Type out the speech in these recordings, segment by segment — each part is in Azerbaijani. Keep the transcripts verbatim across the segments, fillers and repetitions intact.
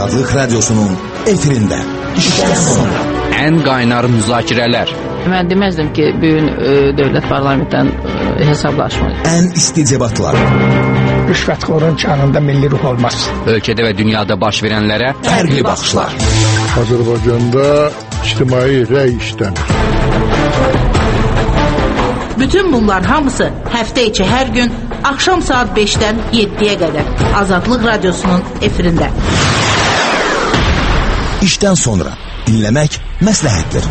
Azadlıq Radyosu'nun efirində. İşdən sonra. Ən qaynar müzakirələr. Mən deməzdim ki, bugün e, dövlət parlamentdən e, hesablaşmır. Ən isti debatlar. Rüşvətxorun canında milli ruh olmaz. Ölkədə və dünyada baş verənlərə fərqli baxışlar. Azərbaycanda ictimai rəy işlənir. Bütün bunlar hamısı həftə içi hər gün axşam saat beşdən yeddiyə qədər Azadlıq Radyosu'nun efirində. İşdən sonra dinləmək məsləhətdir.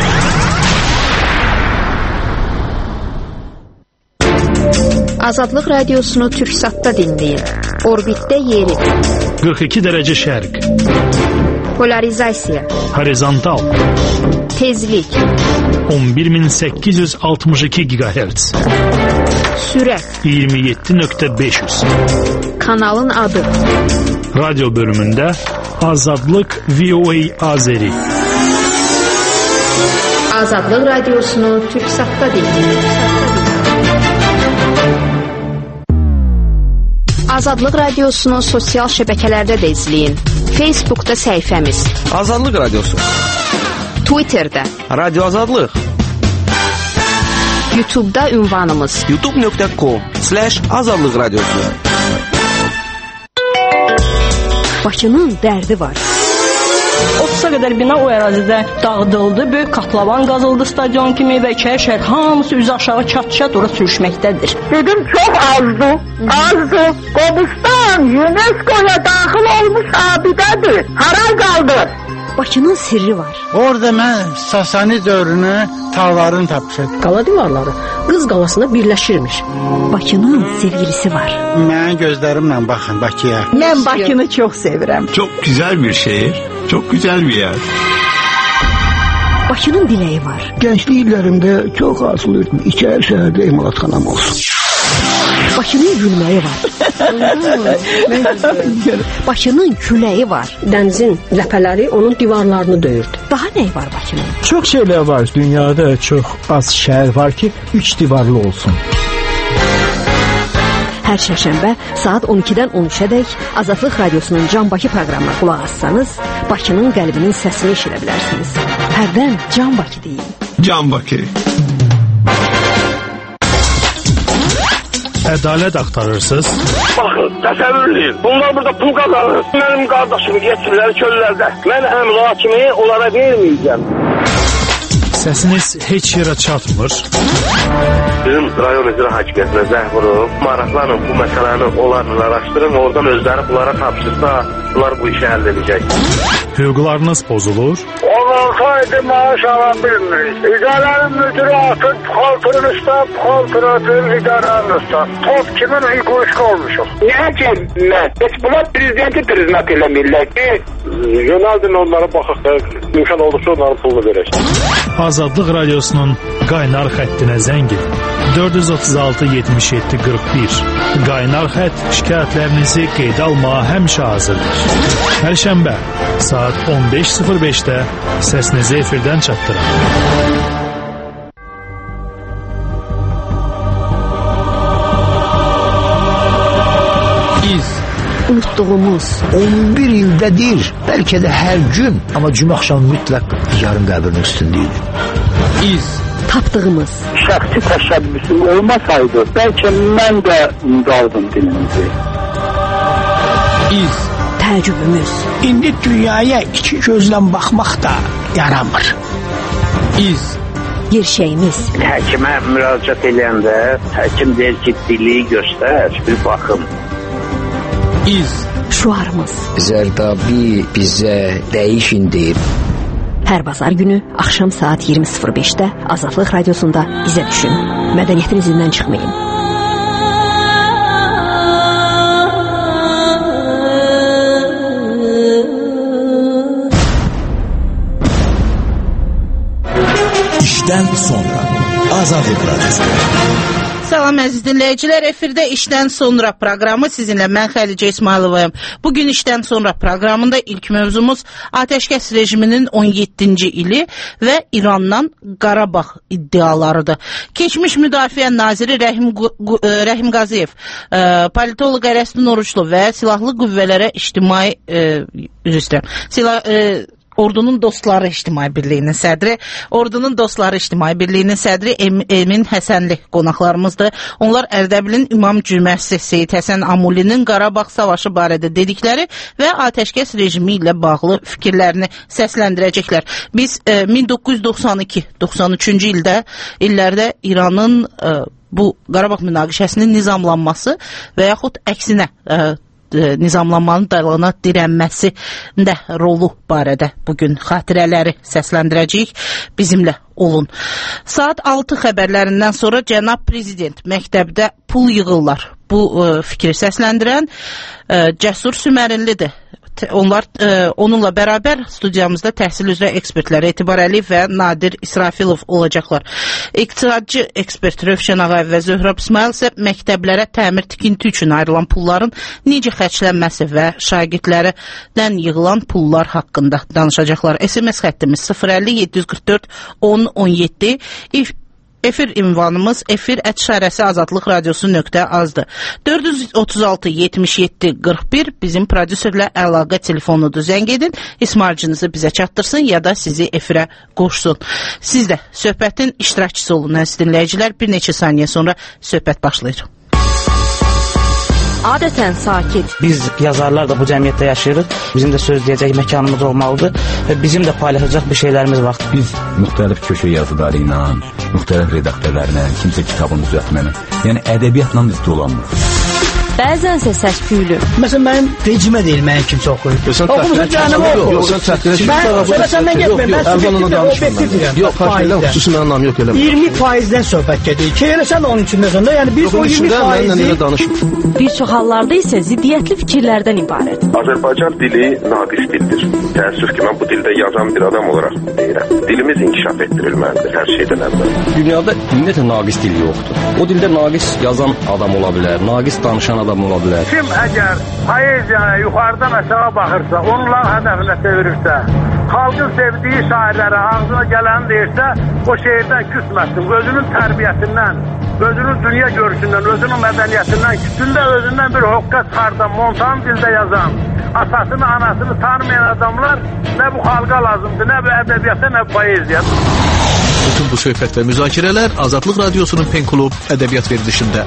Azadlıq Radiosunu Türksat'ta dinləyin. Orbitdə yeri. qırx iki dərəcə şərq. Polarizasiya. Horizontal. Tezlik. on bir min səkkiz yüz altmış iki gigahertz. Sürət. iyirmi yeddi nöqtə beş yüz. Kanalın adı. Radyo bölümündə Azadlıq V O A Azeri. Azadlıq Radiosunu Türksat'ta dinləyin. Azadlıq Radiosunu sosial şəbəkələrdə də izləyin. Facebook'da səhifəmiz. Azadlıq Radyosu. Twitter'da. Radyo Azadlıq. YouTube'da ünvanımız. youtube nöqtə com slash Azadlıq Radyosu. Bakının dərdi var. otuza qədər bina o ərazidə dağıdıldı. Böyük katlavan qazıldı stadion kimi və içəri şəhər hamısı üzü aşağı çat-çat ora sürüşməkdədir. Dedim çox azdı. Azdı. Qobustan UNESCO'ya daxil olmuş abidədir. Haray qaldı. Bakının sirri var. Orada mən Sasani dövrünü tağlarını tapmışam. Qala divarları Qız qalasında birləşirmiş. Bakının sevgilisi var. Mənim gözlərimlə baxın Bakıya. Mən Bakını çox sevirəm. Çok güzel bir şehir, çok güzel bir yer. Bakının diləyi var. Gençlik illərimdə çox arzulayırdım. İçəri şəhərdə emalatxanam olsun. Bakının gülməyi var. Bakının küləyi var. Dənizin ləpələri onun divarlarını döyürdü. Daha nə var Bakının? Çox şeylər var. Dünyada çox az şəhər var ki, üç divarlı olsun. Hər şənbə saat on ikidən on üçədək Azadlıq Radyosu'nun Can Bakı proqramına qulaq assanız, Bakının qəlbinin səsini eşidə bilərsiniz. Hərdən Can Bakı deyin. Can Bakı. Ədalət axtarırsınız? Baxın, təsəvvürləyin. Bunlar burada pul qazanır. Mənim qardaşımı getirirlər çöllərdə. Mən əmla kimi onlara verməyəcəm. Səsiniz heç yerə çatmır. Bizim rayon icra hakimiyyətinə zəng vurub, maraqlanın bu məsələni onlarla araşdırın, oradan özləri bunlara tapşırsa, bunlar bu işi həll edəcək. Hüquqlarınız pozulur. Olsaydı maaş ala bilmirik. İdarənin müdürü atın, xaltının üstə, xaltının idarənin üstə. Top kimin hüququşku olmuşum. Niyə ki, mən? Heç bunlar prezidenti priznat eləmirlər ki, yönəldin onlara baxaq da, imkan olursa onların pulunu verək. Azadlıq Radyosu'nun qaynar xəttinə zəng edin. dörd yüz otuz altı yetmiş yeddi qırx bir. Qaynar xətt şikayətlərinizi qeydə almağa həmişə hazırdır. Hər şənbə saat on beş sıfır beşdə səsinizi efirdən çatdırın. İz. Unutduğumuz. on bir ildədir, bəlkə də hər gün, amma cümə axşamı mütləq yarın qəbrinin üstündəydi. İz. Tapdığımız. Şəxsi təşəbbüsüm olmasaydı, bəlkə mən də qaldım dilimizi. İz. Təəccübümüz. İndi dünyaya iki gözlə baxmaq da yaramır. İz. Gerçəyimiz. Həkimə müraciət edəndə həkim deyir ki, dili göstər, bir baxım. İz. Şuarımız. Zərdabi bizə dəyişin deyib. Hər bazar günü axşam saat iyirmi sıfır beşdə Azadlıq Radiosunda bizə düşün. Mədəniyyətin izindən çıxmayın. İşdən sonra Azadlıq Radyosu. Salam əziz dinləyicilər, efirdə işdən sonra proqramı sizinlə mən Xədicə İsmayılovayım. Bugün işdən sonra proqramında ilk mövzumuz atəşkəs rejiminin on yeddinci ili və İrandan Qarabağ iddialarıdır. Keçmiş Müdafiə Naziri Rəhim, Rəhim Qaziyev, politoloq Ərəstin Oruçlu və Silahlı Qüvvələrə İctimai üzr istəyirəm. Silah e, Ordunun Dostları İctimai Birliyinin sədri, Ordunun Dostları İctimai Birliyinin sədri Emin Həsənli qonaqlarımızdır. Onlar Ərdəbilin İmam Cüməsi Seyid Həsən Amulinin Qarabağ savaşı barədə dedikləri və atəşkəs rejimi ilə bağlı fikirlərini səsləndirəcəklər. Biz e, min doqquz yüz doxsan iki doxsan üçüncü ildə illərdə İranın e, bu Qarabağ münaqişəsinin nizamlanması və yaxud əksinə e, nizamlanmanın dalğana dirənməsində rolu barədə bugün xatirələri səsləndirəcəyik. Bizimlə olun. Saat altı xəbərlərindən sonra cənab prezident məktəbdə pul yığırlar. Bu e, fikri səsləndirən e, Cəsur Sümərinlidir. Onlar e, onunla bərabər studiyamızda təhsil üzrə ekspertlər Etibar Əliyev və Nadir İsrafilov olacaqlar. İqtisadçı ekspert Rövşən Ağayev və Zöhrab İsmail isə məktəblərə təmir tikinti üçün ayrılan pulların necə xərclənməsi və şagirdlərdən yığılan pullar haqqında danışacaqlar. S M S xəttimiz sıfır əlli yeddi yüz qırx dörd on on yeddi. Efir ünvanımız efir ət şərəsi azadlıq radiosu nöqtə azdır. dörd yüz otuz altı yetmiş yeddi qırx bir bizim prodüserlə əlaqə telefonudur. Zəng edin, ismarcınızı bizə çatdırsın ya da sizi efirə qoşsun. Siz də söhbətin iştirakçısı olun, əziz dinləyicilər. Bir neçə saniyə sonra söhbət başlayır. Adətən sakit. Biz yazarlar da bu cəmiyyətdə yaşayırıq. Bizim də söz deyəcək məkanımız olmalıdır və bizim də paylaşacaq bir şeylərimiz var. Biz müxtəlif köşə yazıları ilə, müxtəlif redaktörlərlə, kimsə kitabını düzəltməni, yəni ədəbiyyatla biz dolanmırıq. Bəzənsə səs-küylü. Məsələn, mənim vecimə deyil, mənim kimsə oxuyur. Oxumusun canımı oxuyur. Yox, sən təxdirə Mən söyləsəndən getməyim, mən subjektiv deyirəm. Yox, xahiş xüsusi mənim nam yox eləmə. iyirmi faizdən söhbət gedir. Ki, eləsən onun içində sonda, yəni biz o iyirmi faizi... Bir çox hallarda isə ziddiyyətli fikirlərdən ibarət. Azərbaycan dili naqis dildir. Təəssüf ki, mən bu dildə yazan bir adam olaraq deyirəm. Dilimiz inkişaf etdirilməlidir hər şeydən əvvəl. Dünyada ümumiyyətlə naqis dil yoxdur. O dildə naqis yazan adam ola bilər, naqis danışan adam ola bilər. Kim əgər poeziyaya yuxarıdan aşağı baxırsa, onların hədəfinə çevirirsə, xalqın sevdiyi şairlərə ağzına gələni deyirsə, o şeirdən küsməsin. Özünün tərbiyəsindən, özünün dünya görüşündən, özünün mədəniyyətindən, kütündə özündən bir hoqqa çıxardan, montan dildə yazan, atasını, anasını tanımayan adamlar nə bu xalqa lazımdır, nə bu ədəbiyyata, nə bu poeziya. Bütün bu söhbət və müzakirələr Azadlıq Radiosunun Pen Klub ədəbiyyat verilişində.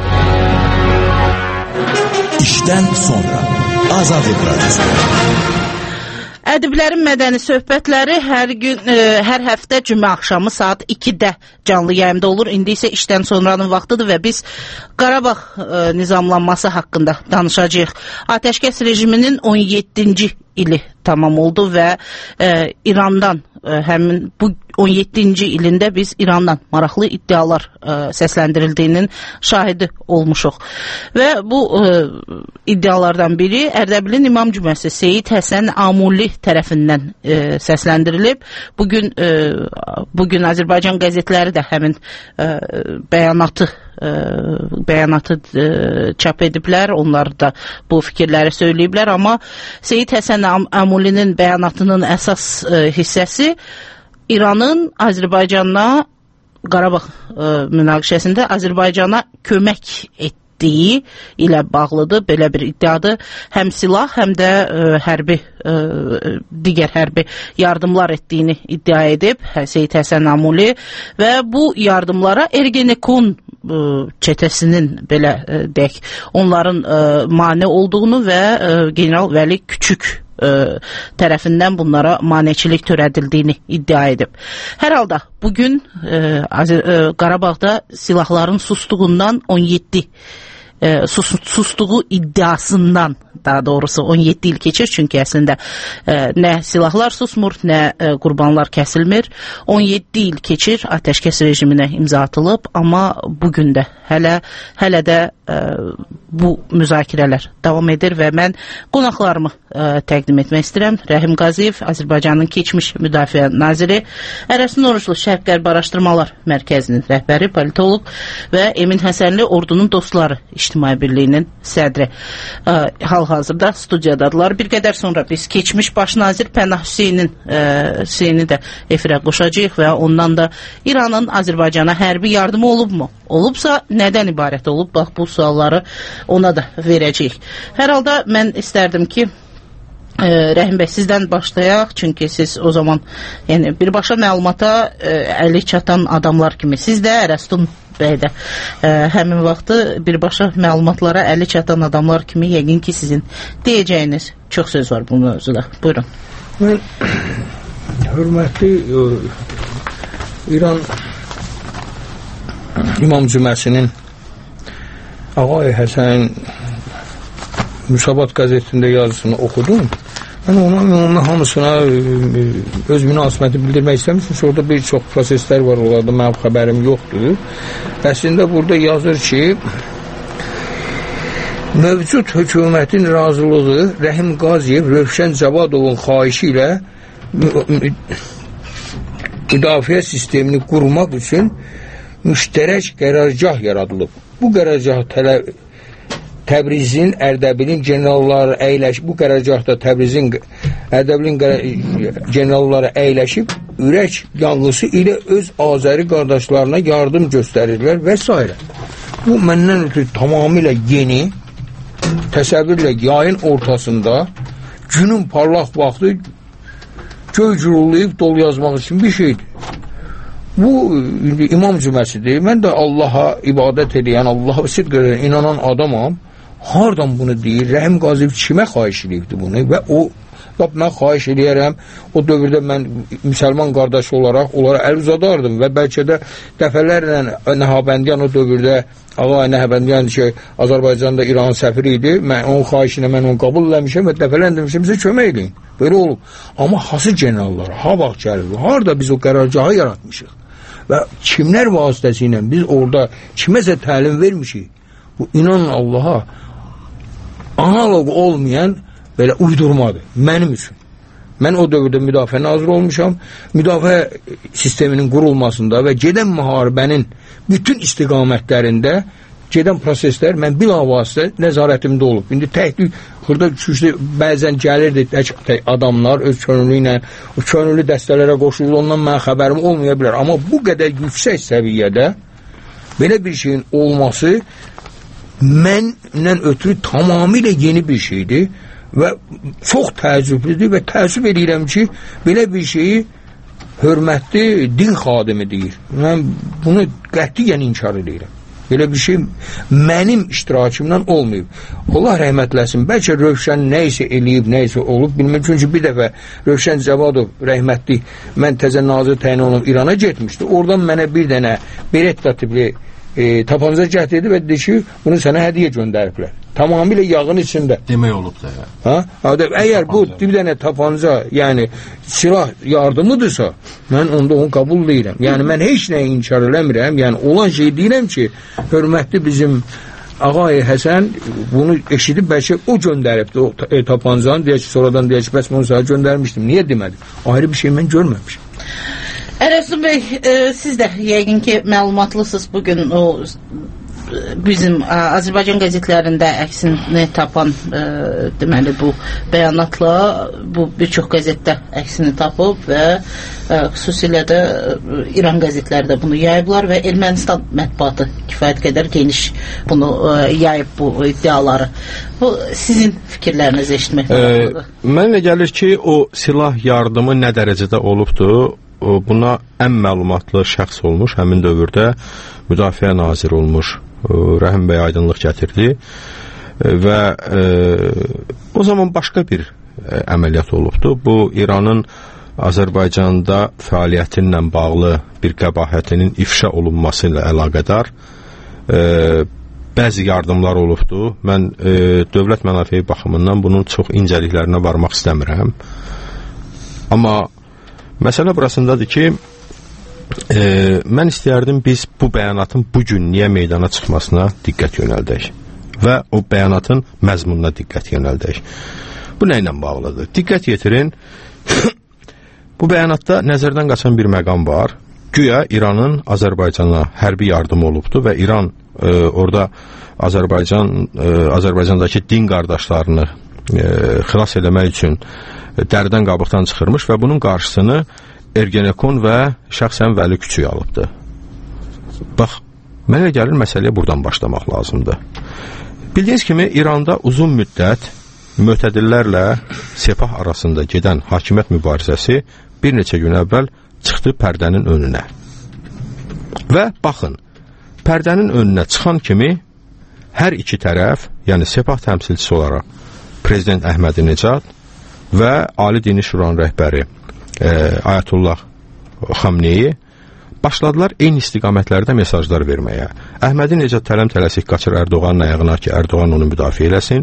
İşdən sonra Azadlıq Radiosu. Ədiblərin mədəni söhbətləri hər gün, e, hər həftə cümə axşamı saat ikidə canlı yayımda olur. İndi isə işdən sonranın vaxtıdır və biz Qarabağ e, nizamlanması haqqında danışacağıq. Atəşkəs rejiminin on yeddinci ili tamam oldu və e, İrandan e, həmin bu on yeddinci ilində biz İrandan maraqlı iddialar e, səsləndirildiyinin şahidi olmuşuq. Və bu e, iddialardan biri Ərdəbilin İmam Cüməsi Seyid Həsən Amuli tərəfindən e, səsləndirilib. Bugün e, bugün Azərbaycan qəzetləri də həmin e, bəyanatı e, bəyanatı e, çap ediblər. Onlar da bu fikirləri söyləyiblər, amma Seyid Həsən Amulinin bəyanatının əsas e, hissəsi İranın Azərbaycana Qarabağ e, münaqişəsində Azərbaycana kömək etdiyi ilə bağlıdır. Belə bir iddiadır. Həm silah, həm də e, hərbi e, digər hərbi yardımlar etdiyini iddia edib Seyid Həsən Amuli və bu yardımlara Ergenekon e, çetəsinin belə e, deyək, onların e, mane olduğunu və e, General Vəli Küçük Ə, tərəfindən bunlara maneçilik törədildiyini iddia edib. Hər halda bugün ə, ə, Qarabağda silahların sustuğundan on yeddi ə, sus, sustuğu iddiasından daha doğrusu on yeddi il keçir, çünki əslində ə, nə silahlar susmur, nə ə, qurbanlar kəsilmir. on yeddi il keçir, atəşkəs rejiminə imza atılıb, amma bugün də hələ hələ də ə, bu müzakirələr davam edir və mən qonaqlarımı ə, təqdim etmək istəyirəm. Rəhim Qaziyev, Azərbaycanın keçmiş müdafiə naziri, Ərəsin Oruclu Şərq-Qərb Araşdırmalar Mərkəzinin rəhbəri, politoloq və Emin Həsənli Ordunun Dostları İctimai Birliyinin sədri ə, hal-hazırda studiyadadılar. Bir qədər sonra biz keçmiş baş nazir Pənah Hüseynin ə, Hüseyni də efirə qoşacağıq və ondan da İranın Azərbaycana hərbi yardımı olubmu? Olubsa, nədən ibarət olub? Bax, bu sualları ona da verəcəyik. Hər halda mən istərdim ki, e, Rəhim bəy, sizdən başlayaq, çünki siz o zaman yəni, birbaşa məlumata e, əli çatan adamlar kimi, siz də Ərəstun bəy də e, həmin vaxtı birbaşa məlumatlara əli çatan adamlar kimi yəqin ki, sizin deyəcəyiniz çox söz var bu mövzuda. Buyurun. Mən hörmətli e, İran İmam Cüməsinin Ağay Həsən Müsabat qəzetində yazısını oxudum. Mən ona, ona hamısına öz münasibəti bildirmək istəmişim. Orada bir çox proseslər var, onlarda mənim xəbərim yoxdur. Əslində burada yazır ki, mövcud hökumətin razılığı Rəhim Qaziyev Rövşən Cavadovun xahişi ilə müdafiə sistemini qurmaq üçün müştərək qərargah yaradılıb. Bu qərargah tələb Təbrizin, Ərdəbilin generalları əyləşib, bu qərargahda Təbrizin, Ərdəbilin generalları əyləşib, ürək yanğısı ilə öz Azəri qardaşlarına yardım göstərirlər və s. Bu, məndən ötürü tamamilə yeni, təsəvvürlə yayın ortasında, günün parlaq vaxtı göy gürullayıb dolu yazmaq üçün bir şeydir. Bu İmam Cüməsidir. Mən də Allaha ibadət edən, Allaha sidq edən, inanan adamam. Hardan bunu deyir? Rəhim Qaziyev kimə xahiş edibdi bunu? Və o, lap mən xahiş edərəm, o dövrdə mən müsəlman qardaşı olaraq onlara əl uzadardım və bəlkə də dəfələrlə Nəhabəndiyan o dövrdə, Ağa Nəhabəndiyan ki, Azərbaycanda İranın səfiri idi, mən onun xahişinə mən onu qəbul eləmişəm və dəfələrlə demişəm, bizə kömək edin. Böyle olub. Amma hası generallar, ha vaxt gəlir, harada biz o qərargahı yaratmışıq və kimlər vasitəsilə biz orada kiməsə təlim vermişik? Bu, inanın Allaha, analog olmayan belə uydurmadır mənim üçün. Mən o dövrdə müdafiə naziri olmuşam, müdafiə sisteminin qurulmasında və gedən müharibənin bütün istiqamətlərində gedən proseslər mən bilavasitə nəzarətimdə olub. İndi təklik xırda küçdə bəzən gəlirdi tək, tək adamlar öz könüllü ilə, o könüllü dəstələrə qoşulur, ondan mən xəbərim olmaya bilər. Amma bu qədər yüksək səviyyədə belə bir şeyin olması məndən ötürü tamamilə yeni bir şeydir və çox təəccüblüdür və təəssüf edirəm ki, belə bir şeyi hörmətli din xadimi deyir. Mən bunu qətiyyən inkar edirəm. Belə bir şey mənim iştirakımdan olmayıb. Allah rəhmətləsin. Bəlkə Rövşən nəysə eləyib, nəysə olub, bilməm. Çünki bir dəfə Rövşən Cavadov rəhmətli, mən təzə nazir təyin olub İrana getmişdi. Oradan mənə bir dənə Beretta tipli e, tapanca gətirdi və dedi ki, bunu sənə hədiyyə göndəriblər. Tamamilə yağın içində. Demək olub da. Ha? Əgər bu bir dənə tapanca, yəni silah yardımıdırsa, mən onda onu qəbul deyirəm. Yəni mən heç nəyi inkar eləmirəm. Yəni olan şey deyirəm ki, hörmətli bizim Ağay Həsən bunu eşidib bəlkə o göndəribdi o e, tapancanı, deyək ki, sonradan deyək ki, bəs bunu sana göndərmişdim. Niyə demədim? Ayrı bir şey mən görməmişim. Ərəstin bəy, e, siz də yəqin ki məlumatlısınız bugün o bizim Azərbaycan qəzetlərində əksini tapan e, deməli bu bəyanatla bu bir çox qəzetdə əksini tapıb və e, xüsusilə də İran qəzetləri də bunu yayıblar və Ermənistan mətbuatı kifayət qədər geniş bunu e, yayıb bu iddiaları. Bu sizin fikirlərinizi eşitmək lazımdır. E, mənə gəlir ki, o silah yardımı nə dərəcədə olubdur? Buna ən məlumatlı şəxs olmuş, həmin dövrdə müdafiə naziri olmuş Rəhim bəy aydınlıq gətirdi və e, o zaman başqa bir e, əməliyyat olubdu. Bu İranın Azərbaycanda fəaliyyətinlə bağlı bir qəbahətinin ifşa olunması ilə əlaqədar e, bəzi yardımlar olubdu. Mən e, dövlət mənafeyi baxımından bunun çox incəliklərinə varmaq istəmirəm. Amma məsələ burasındadır ki, e, mən istəyərdim biz bu bəyanatın bugün niyə meydana çıxmasına diqqət yönəldək. və o bəyanatın məzmununa diqqət yönəldək. Bu nə ilə bağlıdır? Diqqət yetirin, bu bəyanatda nəzərdən qaçan bir məqam var. Güya İranın Azərbaycana hərbi yardım olubdu və İran e, orada Azərbaycan e, Azərbaycandakı din qardaşlarını e, xilas eləmək üçün dəridən qabıqdan çıxırmış və bunun qarşısını Ergenekon və şəxsən Vəli Küçük alıbdı. Bax, mənə gəlir məsələyə buradan başlamaq lazımdır. Bildiyiniz kimi İranda uzun müddət mötədillərlə Sepah arasında gedən hakimiyyət mübarizəsi bir neçə gün əvvəl çıxdı pərdənin önünə. Və baxın, pərdənin önünə çıxan kimi hər iki tərəf, yəni Sepah təmsilçisi olaraq Prezident Əhmədi-Necad və Ali Dini Şuranın rəhbəri e, Ayətullah Xamneyi başladılar eyni istiqamətlərdə mesajlar verməyə. Əhmədi-Necad tələm-tələsik qaçır Ərdoğanın ayağına ki, Ərdoğan onu müdafiə eləsin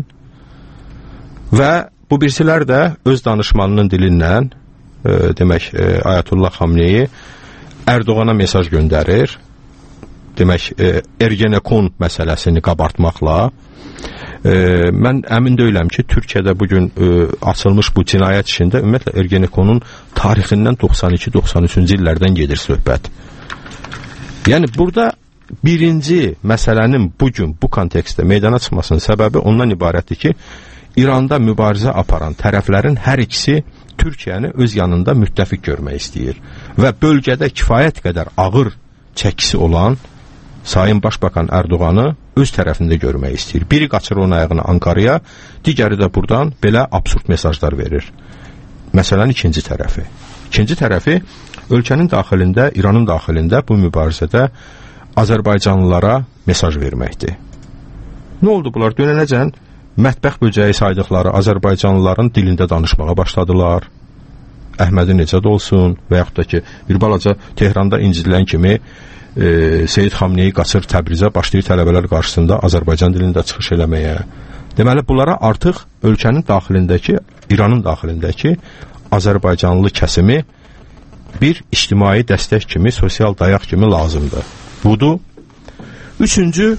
və bu birisilər də öz danışmanının dilindən e, demək e, Ayətullah Xamneyi Ərdoğana mesaj göndərir. Demək, e, Ergenekon məsələsini qabartmaqla e, mən əmin deyiləm ki, Türkiyədə bugün e, açılmış bu cinayət işində ümumiyyətlə Ergenekonun tarixindən doxsan iki doxsan üçüncü illərdən gedir söhbət. Yəni, burada birinci məsələnin bugün bu kontekstdə meydana çıxmasının səbəbi ondan ibarətdir ki, İranda mübarizə aparan tərəflərin hər ikisi Türkiyəni öz yanında müttəfiq görmək istəyir və bölgədə kifayət qədər ağır çəkisi olan Sayın Başbakan Ərdoğanı öz tərəfində görmək istəyir. Biri qaçır onun ayağını Ankaraya, digəri də buradan belə absurd mesajlar verir. Məsələnin ikinci tərəfi. İkinci tərəfi, ölkənin daxilində, İranın daxilində bu mübarizədə Azərbaycanlılara mesaj verməkdir. Nə oldu bunlar? Dönənəcən mətbəx böcəyi saydıqları Azərbaycanlıların dilində danışmağa başladılar. Əhmədi-Necad olsun və yaxud da ki, bir balaca Tehranda incidilən kimi E, Seyid Xamneyi qaçır Təbrizə, başlayır tələbələr qarşısında Azərbaycan dilində çıxış eləməyə. Deməli, bunlara artıq ölkənin daxilindəki, İranın daxilindəki Azərbaycanlı kəsimi bir ictimai dəstək kimi, sosial dayaq kimi lazımdır. Budur. Üçüncü,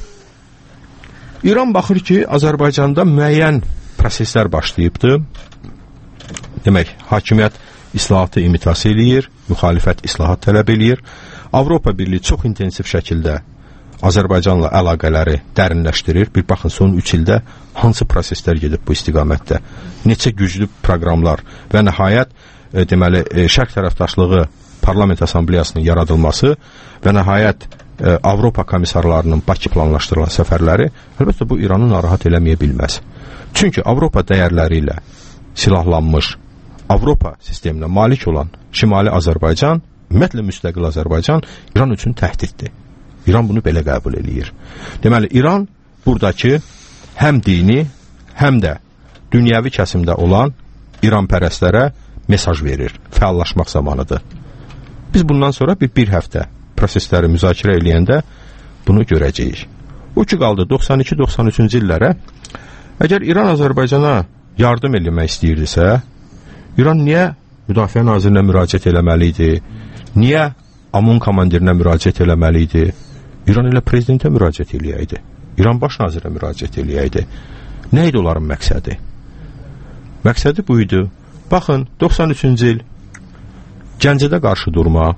İran baxır ki, Azərbaycanda müəyyən proseslər başlayıbdır. Demək, hakimiyyət islahatı imitasiya eləyir, müxalifət islahat tələb eləyir. Avropa Birliyi çox intensiv şəkildə Azərbaycanla əlaqələri dərinləşdirir. Bir baxın, son üç ildə hansı proseslər gedib bu istiqamətdə? Neçə güclü proqramlar və nəhayət e, deməli, e, şərq tərəfdaşlığı parlament assambleyasının yaradılması və nəhayət e, Avropa komissarlarının Bakı planlaşdırılan səfərləri, əlbəttə bu İranı narahat eləməyə bilməz. Çünki Avropa dəyərləri ilə silahlanmış, Avropa sisteminə malik olan Şimali Azərbaycan, ümumiyyətlə müstəqil Azərbaycan İran üçün təhdiddir. İran bunu belə qəbul eləyir. Deməli, İran buradakı həm dini, həm də dünyəvi kəsimdə olan İranpərəstlərə mesaj verir. Fəallaşmaq zamanıdır. Biz bundan sonra bir, bir həftə prosesləri müzakirə eləyəndə bunu görəcəyik. O ki qaldı doxsan iki doxsan üçüncü illərə, əgər İran Azərbaycana yardım eləmək istəyirdisə, İran niyə Müdafiə Nazirinə müraciət eləməli idi? Niyə Amun komandirinə müraciət eləməli idi? İran elə prezidentə müraciət eləyəydi. İran baş nazirinə müraciət eləyəydi. Nə idi onların məqsədi? Məqsədi bu idi. Baxın, doxsan üçüncü il Gəncədə qarşı durma,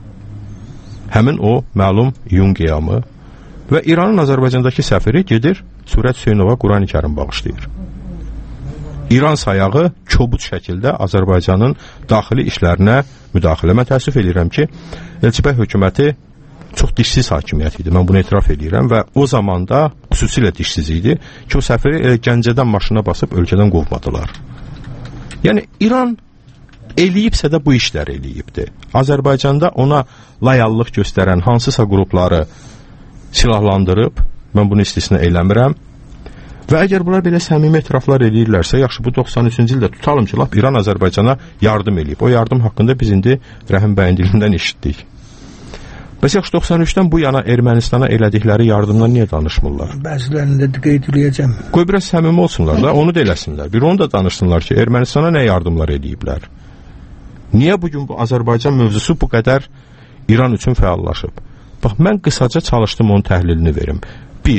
həmin o məlum iyun qiyamı və İranın Azərbaycandakı səfiri gedir Surət Hüseynova Qurani Kərim bağışlayır. İran sayağı kobud şəkildə Azərbaycanın daxili işlərinə müdaxilə. Mən təəssüf edirəm ki, Elçibəy hökuməti çox dişsiz hakimiyyət idi. Mən bunu etiraf edirəm və o zamanda xüsusilə dişsiz idi ki, o səfiri elə Gəncədən maşına basıb ölkədən qovmadılar. Yəni, İran eləyibsə də bu işlər eləyibdir. Azərbaycanda ona layallıq göstərən hansısa qrupları silahlandırıb, mən bunu istisna eləmirəm. Və əgər bunlar belə səmimi etiraflar eləyirlərsə, yaxşı, bu doxsan üçüncü ildə tutalım ki, lap İran Azərbaycana yardım eləyib. O yardım haqqında biz indi Rəhim bəyin dilindən eşitdik. Bəs yaxşı, doxsan üçdən bu yana Ermənistana elədikləri yardımdan niyə danışmırlar? Bəzilərində də qeyd eləyəcəm. Qoy biraz səmimi olsunlar da, onu da eləsinlər. Bir onu da danışsınlar ki, Ermənistana nə yardımlar eləyiblər? Niyə bugün bu Azərbaycan mövzusu bu qədər İran üçün fəallaşıb? Bax, mən qısaca çalışdım onun təhlilini verim. Bir,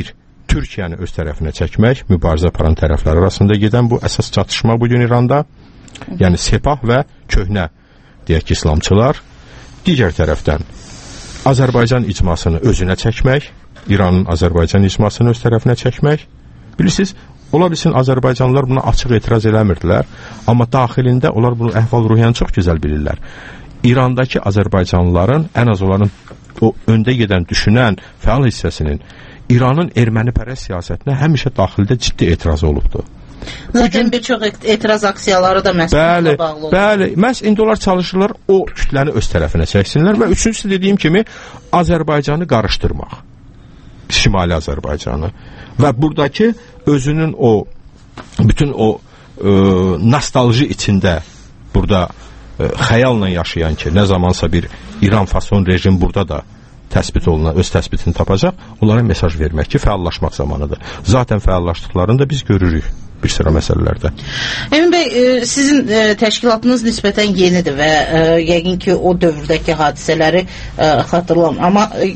Türkiyəni öz tərəfinə çəkmək, mübarizə aparan tərəflər arasında gedən bu əsas çatışma bugün İranda, yəni Sepah və köhnə, deyək ki, İslamçılar, digər tərəfdən Azərbaycan icmasını özünə çəkmək, İranın Azərbaycan icmasını öz tərəfinə çəkmək. Bilirsiniz, ola bilsin Azərbaycanlılar buna açıq etiraz eləmirdilər, amma daxilində onlar bunu əhval-ruhiyyəni çox gözəl bilirlər. İrandakı Azərbaycanlıların, ən az onların o öndə gedən, düşünən, fəal hissəsinin İranın ermənipərəst siyasətinə həmişə daxildə ciddi etirazı olubdur. Zaten bir çox etiraz aksiyaları da məsələlə bağlı olur. Bəli, məhz indi onlar çalışırlar o kütləni öz tərəfinə çəksinlər və üçüncüsü dediyim kimi Azərbaycanı qarışdırmaq. Şimali Azərbaycanı. Və buradakı özünün o bütün o e, nostalji içində burada e, xəyalla yaşayan ki, nə zamansa bir İran fason rejim burada da təsbit olunan, öz təsbitini tapacaq, onlara mesaj vermək ki, fəallaşmaq zamanıdır. Zaten fəallaşdıqlarını da biz görürük bir sıra məsələlərdə. Emin bəy, e, sizin e, təşkilatınız nisbətən yenidir və e, yəqin ki, o dövrdəki hadisələri e, xatırlam. Amma e,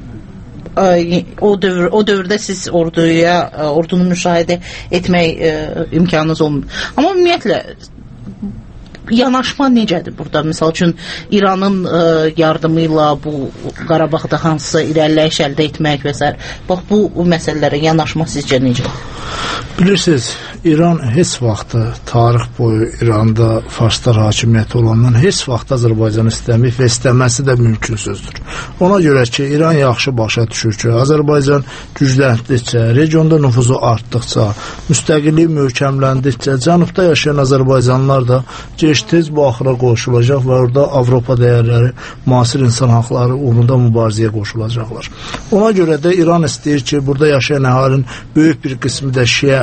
o dövr o dövrdə siz orduya, e, ordunu müşahidə etmək e, imkanınız olmur. Amma ümumiyyətlə yanaşma necədir burada? Misal üçün İranın e, yardımı ilə bu Qarabağda hansısa irəliləyiş əldə etmək və s. Bax, bu məsələlərə yanaşma sizcə necədir? Bilirsiniz, İran heç vaxt tarix boyu İranda farslar hakimiyyəti olandan heç vaxt Azərbaycan istəməyib və istəməsi də mümkünsüzdür. Ona görə ki, İran yaxşı başa düşür ki, Azərbaycan gücləndikcə, regionda nüfuzu artdıqca, müstəqillik möhkəmləndikcə, cənubda yaşayan Azərbaycanlılar da gec-tez bu axıra qoşulacaq və orada Avropa dəyərləri, müasir insan haqları uğrunda mübarizəyə qoşulacaqlar. Ona görə də İran istəyir ki, burada yaşayan əhalinin böyük bir qismi də Şiə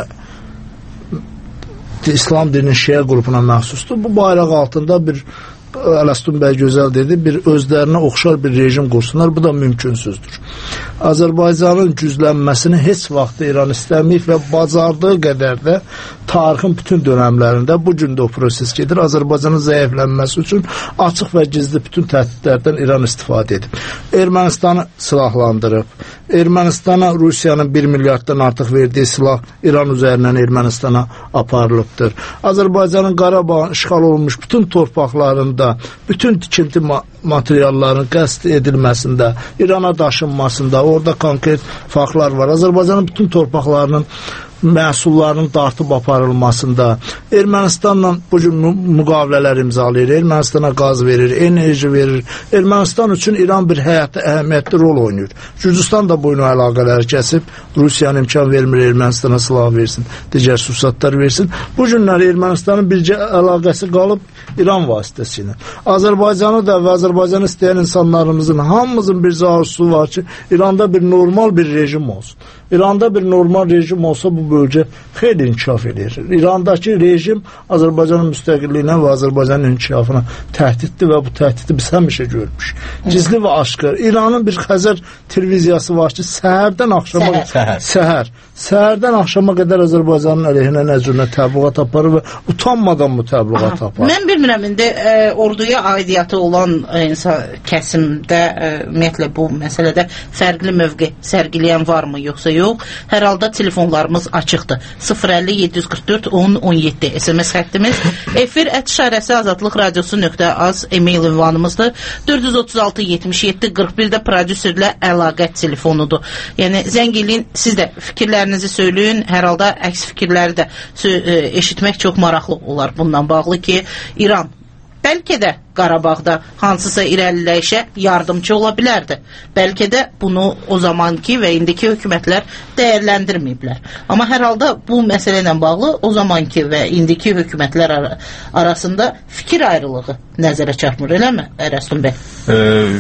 İslam dininin Şiə qrupuna məxsusdur. Bu bayraq altında bir Ələstun bəy gözəl dedi, bir özlərinə oxşar bir rejim qursunlar, bu da mümkünsüzdür. Azərbaycanın güclənməsini heç vaxt İran istəməyib və bacardığı qədər də tarixin bütün dönəmlərində bu gün də o proses gedir. Azərbaycanın zəiflənməsi üçün açıq və gizli bütün təhdidlərdən İran istifadə edib. Ermənistanı silahlandırıb. Ermənistana Rusiyanın bir milyarddan artıq verdiyi silah İran üzərindən Ermənistana aparılıbdır. Azərbaycanın Qarabağın işğal olunmuş bütün torpaqlarında bütün tikinti materialların qəsd edilməsində, İrana daşınmasında, orada konkret faktlar var. Azərbaycanın bütün torpaqlarının məhsullarının dartıb aparılmasında, Ermənistanla bu gün müqavilələr imzalayır, Ermənistana qaz verir, enerji verir. Ermənistan üçün İran bir həyatda əhəmiyyətli rol oynayır. Gürcüstan da boynu əlaqələri kəsib, Rusiyanın imkan vermir Ermənistana silah versin, digər sursatlar versin. Bu günlər Ermənistanın bircə əlaqəsi qalıb İran vasitəsilə. Azərbaycanı da və Azərbaycanı istəyən insanlarımızın hamımızın bir arzusu var ki, İranda bir normal bir rejim olsun. İranda bir normal rejim olsa bu bölgə xeyli inkişaf edir. İrandakı rejim Azərbaycanın müstəqilliyinə və Azərbaycanın inkişafına təhdiddir və bu təhdidi biz həmişə görmüşük. Gizli və aşkar. İranın bir Xəzər televiziyası var ki, səhərdən axşama səhər. səhər. Səhərdən axşama qədər Azərbaycanın əleyhinə nəzrinə təbliğat aparır və utanmadan bu təbliğat aparır. Mən bilmirəm, indi e, orduya aidiyyatı olan e, insan kəsimdə e, ümumiyyətlə bu məsələdə fərqli mövqe sərgiləyən varmı, yoxsa yox? Hər halda telefonlarımız açıqdır. sıfır əlli yeddi yüz qırx dörd on on yeddi S M S xəttimiz. Efir ət işarəsi azadlıq radiosu nöqtə az e-mail ünvanımızdır. dörd yüz otuz altı yetmiş yeddi qırx bir də prodüserlə əlaqə telefonudur. Yəni zəng eləyin, siz də fikirlərinizi söyləyin. Hər halda əks fikirləri də eşitmək çox maraqlı olar bundan bağlı ki, İran bəlkə də Qarabağda hansısa irəliləyişə yardımcı ola bilərdi. Bəlkə də bunu o zamanki və indiki hökumətlər dəyərləndirməyiblər. Amma hər halda bu məsələ ilə bağlı o zamanki və indiki hökumətlər ar arasında fikir ayrılığı nəzərə çarpmır, eləmi, Ələstun bəy? E,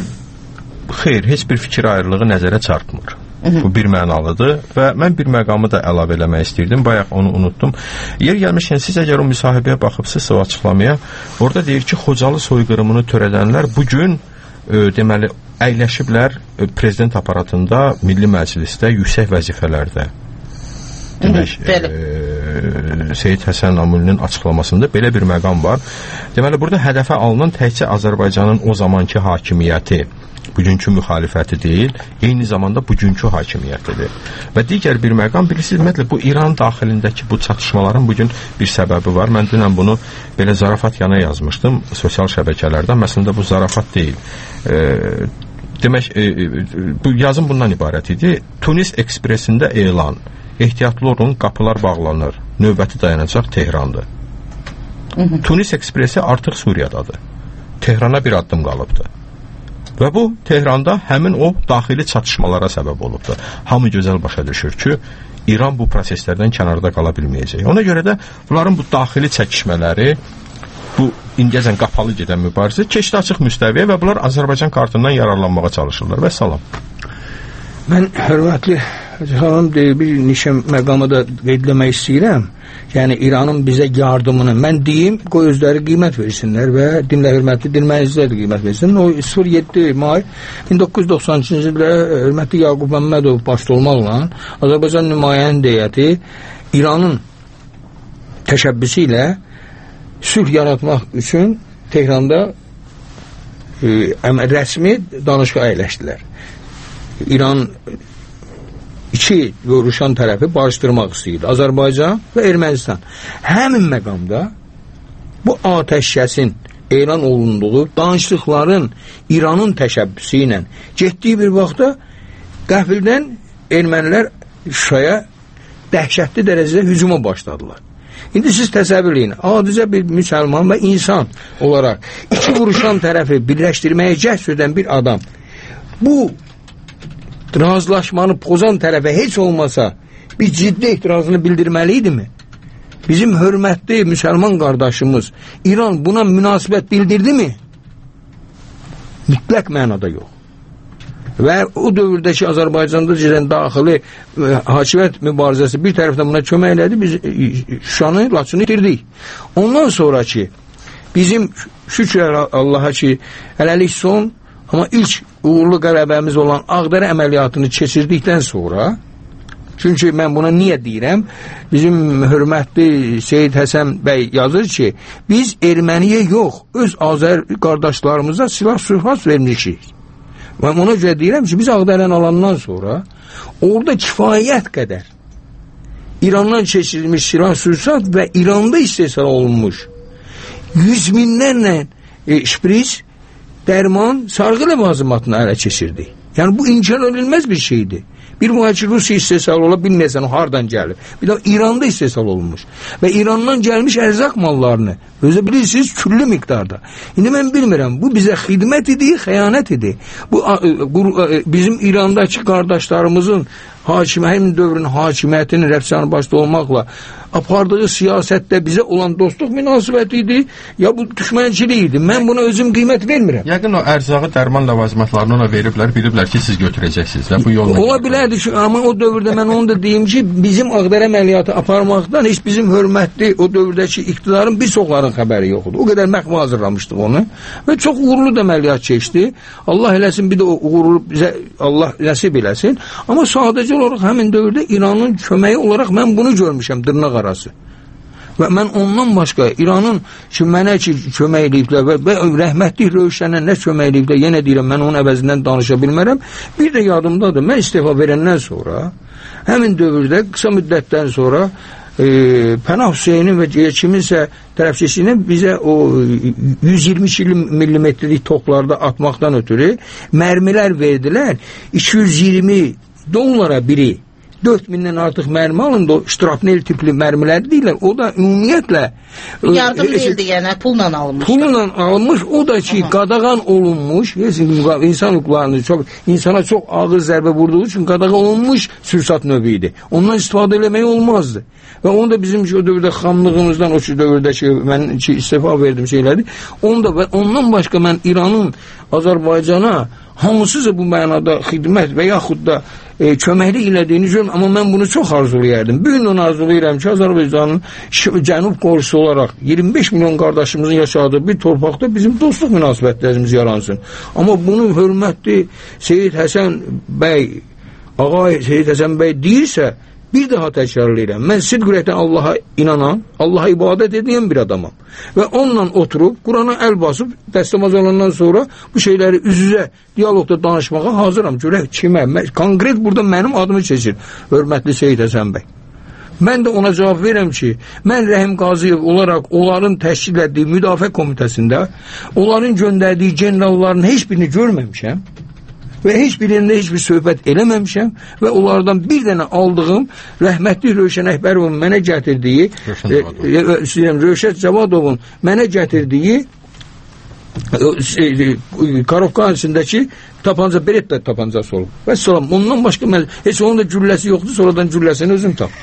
xeyr, heç bir fikir ayrılığı nəzərə çarpmır. Bu bir mənalıdır və mən bir məqamı da əlavə eləmək istəyirdim. Bayaq onu unutdum. Yer gəlmişkən siz əgər o müsahibəyə baxıbsınızsa o açıqlamaya, orada deyir ki, Xocalı soyqırımını törədənlər bugün e, deməli əyləşiblər e, prezident aparatında, Milli Məclisdə yüksək vəzifələrdə. Demək, e, e, Seyid Həsən Amulinin açıqlamasında belə bir məqam var. Deməli, burada hədəfə alınan təkcə Azərbaycanın o zamanki hakimiyyəti, bugünkü müxalifəti deyil, eyni zamanda bugünkü hakimiyyətidir. Və digər bir məqam, bilirsiniz, ümumiyyətlə, bu İran daxilindəki bu çatışmaların bugün bir səbəbi var. Mən dünən bunu belə zarafat yana yazmışdım sosial şəbəkələrdə. Məslində bu zarafat deyil. E, demək, e, bu yazım bundan ibarət idi. Tunis Ekspresində elan, ehtiyatlı olun, qapılar bağlanır, növbəti dayanacaq Tehrandır. Hı -hı. Tunis Ekspresi artıq Suriyadadır. Tehrana bir addım qalıbdır. Və bu, Tehranda həmin o daxili çatışmalara səbəb olubdur. Hamı gözəl başa düşür ki, İran bu proseslərdən kənarda qala bilməyəcək. Ona görə də bunların bu daxili çəkişmələri, bu indiyəcən qapalı gedən mübarizə keçdi açıq müstəviyə və bunlar Azərbaycan kartından yararlanmağa çalışırlar. Və salam. Mən hörmətli xanım bir neçə məqamı da qeydləmək istəyirəm. Yəni İranın bizə yardımını mən deyim, qoy özləri qiymət versinlər və dinlə hörmətli dinləyicilər də qiymət versin. O sıfır yeddi may min doqquz yüz doxsan üçüncü ildə hörmətli Yaqub Məmmədov başda olmaqla Azərbaycan nümayəndə heyəti İranın təşəbbüsü ilə sülh yaratmaq üçün Tehranda e, rəsmi danışığa əyləşdilər. İran iki vuruşan tərəfi barışdırmaq istəyirdi. Azərbaycan və Ermənistan. Həmin məqamda bu atəşkəsin elan olunduğu danışıqların İranın təşəbbüsü ilə getdiyi bir vaxtda qəfildən ermənilər Şuşaya dəhşətli dərəcədə hücuma başladılar. İndi siz təsəvvür edin, adicə bir müsəlman və insan olaraq iki vuruşan tərəfi birləşdirməyə cəhd edən bir adam bu razılaşmanı pozan tərəfə heç olmasa bir ciddi etirazını bildirməliydimi? Bizim hörmətli müsəlman qardaşımız İran buna münasibət bildirdi mi? Mütləq mənada yox. Və o dövrdəki Azərbaycanda gələn daxili e, hakimiyyət mübarizəsi bir tərəfdən buna kömək elədi, biz e, Şuşanı, Laçını itirdik. Ondan sonraki bizim şükür Allaha ki hələlik son, amma ilk uğurlu qələbəmiz olan Ağdərə əməliyyatını keçirdikdən sonra, çünki mən buna niyə deyirəm, bizim hörmətli Seyid Həsən bəy yazır ki, biz erməniyə yox, öz Azər qardaşlarımıza silah-suhrat vermişik. Mən ona görə deyirəm ki, biz Ağdərəni alandan sonra orada kifayət qədər İrandan keçirilmiş silah-suhrat və İranda istehsal olunmuş yüz minlərlə e, şpris, dərman, sarğı ləvazimatını ələ keçirdi. Yəni bu inkar edilməz bir şeydir. Bir mühacir Rusiya istehsal ola bilməyəsən, o hardan gəlir. Bir də İranda istehsal olunmuş. Və İrandan gəlmiş ərzaq mallarını, özə bilirsiniz, küllü miqdarda. İndi mən bilmirəm, bu bizə xidmət idi, xəyanət idi. Bu bizim İrandakı qardaşlarımızın hakimiyyətin dövrün hakimiyyətinin rəfsanı başda olmaqla apardığı siyasətdə bizə olan dostluq münasibəti idi, ya bu düşmənçilik idi. Mən buna özüm qiymət vermirəm. Yəqin o ərzağı, dərman ləvazimatlarını ona veriblər, biliblər ki, siz götürəcəksiniz. Bu yolla ola bilərdi ki, amma o dövrdə mən onu da deyim ki, bizim Ağdərə əməliyyatı aparmaqdan heç bizim hörmətli o dövrdəki iqtidarın bir çoxların xəbəri yoxdur. O qədər məxvi hazırlamışdıq onu və çox uğurlu da əməliyyat keçdi. Allah eləsin, bir də o uğurlu bizə Allah nəsib eləsin. Amma sadəcə olaraq həmin dövrdə İranın köməyi olaraq mən bunu görmüşəm, dırnaq arası. Və mən ondan başqa İranın ki, mənə ki, kömək eləyiblər və, və rəhmətlik Rövşənə nə kömək eləyiblər, yenə deyirəm, mən onun əvəzindən danışa bilmərəm. Bir də yadımdadır, mən istifa verəndən sonra, həmin dövrdə, qısa müddətdən sonra e, Pənah Hüseynin və kiminsə tərəfçisinin bizə o yüz iyirmi iki millimetrlik toplarda atmaqdan ötürü mərmilər verdilər, iki yüz iyirmi dollara biri. dörd mindən artıq mərmi alındı, o ştrapnel tipli mərmilər deyirlər. O da ümumiyyətlə yardım e, deyildi, yəni pulla alınmış. Pulla alınmış, o da ki, qadağan olunmuş, insan hüquqlarını çox, insana çox ağır zərbə vurduğu üçün qadağan olunmuş sürsat növü idi. Ondan istifadə eləmək olmazdı. Və onu da bizim ki, o dövrdə xamlığımızdan, o ki, dövrdə ki, mən ki, istifa verdim şeyləri, onu da, və ondan başqa mən İranın Azərbaycana hamısıca bu mənada xidmət və yaxud da e, köməklik elədiyini görürəm, amma mən bunu çox arzulayardım. Bir gün onu arzulayıram ki, Azərbaycanın cənub qonşusu olaraq iyirmi beş milyon qardaşımızın yaşadığı bir torpaqda bizim dostluq münasibətlərimiz yaransın. Amma bunu hörmətli Seyid Həsən bəy, ağa Seyid Həsən bəy deyirsə, Bir daha təkrarlayıram. Mən sidq ürəkdən Allaha inanan, Allaha ibadət edən bir adamam. Və onunla oturub, Qurana əl basıb, dəstəmaz olandan sonra bu şeyləri üz-üzə diyalogda danışmağa hazıram. Görək kimə? Konkret burada mənim adımı seçir. Hörmətli Seyid Həsən bəy. Mən də ona cavab verirəm ki, mən Rəhim Qaziyev olaraq onların təşkil etdiyi müdafiə komitəsində onların göndərdiyi generalların heç birini görməmişəm. Və heç birində heç bir söhbət eləməmişəm və onlardan bir dənə aldığım rəhmətli Rövşən Əkbərovun mənə gətirdiyi Rövşət Cavadovun mənə gətirdiyi Karovka içindəki tapanca, Beretta tapancası olub. Və salam, ondan başqa mən, heç onun da gülləsi yoxdur, sonradan gülləsini özüm tap.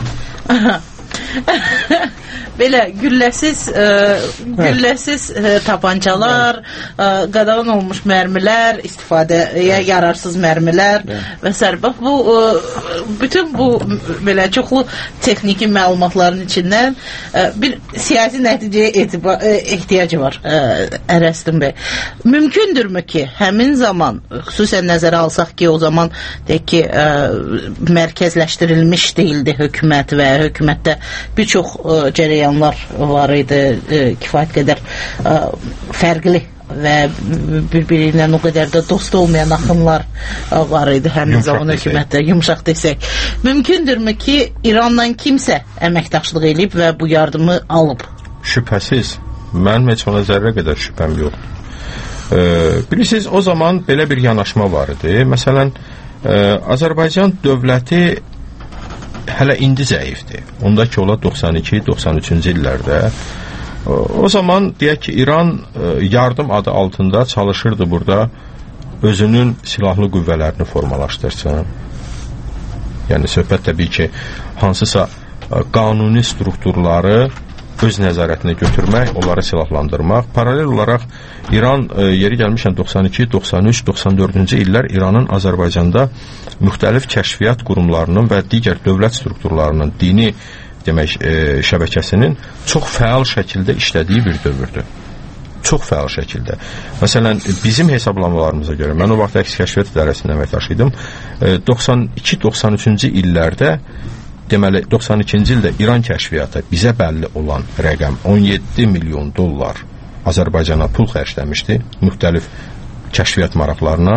Belə gülləsiz e, gülləsiz e, tapancalar, e, qadağan olmuş mərmilər, istifadəyə yararsız mərmilər və s. Bax bu e, bütün bu belə çoxlu texniki məlumatların içindən e, bir siyasi nəticəyə etibar, e, ehtiyacı var e, Ərəstin bəy. Mümkündürmü ki, həmin zaman xüsusən nəzərə alsaq ki, o zaman deyək ki, e, mərkəzləşdirilmiş deyildi hökumət və hökumətdə bir çox e, cərəyanlar var idi, e, kifayət qədər e, fərqli və bir-biriyle o qədər də dost olmayan axınlar e, var idi həmin zaman hökumətdə, yumuşaq desək. Mümkündürmü ki, İranla kimsə əməkdaşlıq edib və bu yardımı alıb? Şübhəsiz. Mənim heç ona zərrə qədər şübhəm yoxdur. E, bilirsiniz, o zaman belə bir yanaşma var idi. Məsələn, e, Azərbaycan dövləti hələ indi zəifdir. Onda ki, ola doxsan iki doxsan üçüncü illərdə. O zaman deyək ki, İran yardım adı altında çalışırdı burada özünün silahlı qüvvələrini formalaşdırsın. Yəni, söhbət təbii ki, hansısa qanuni strukturları öz nəzarətinə götürmək, onları silahlandırmaq. Paralel olaraq İran e, yeri gəlmişən doxsan iki doxsan üç doxsan dördüncü illər İranın Azərbaycanda müxtəlif kəşfiyyat qurumlarının və digər dövlət strukturlarının dini demək e, şəbəkəsinin çox fəal şəkildə işlədiyi bir dövrdür. Çox fəal şəkildə. Məsələn, bizim hesablamalarımıza görə, mən o vaxt əks kəşfiyyat idarəsində əməkdaş idim, e, doxsan iki doxsan üçüncü illərdə deməli, doxsan ikinci ildə İran kəşfiyyatı bizə bəlli olan rəqəm on yeddi milyon dollar Azərbaycana pul xərcləmişdi, müxtəlif kəşfiyyat maraqlarına.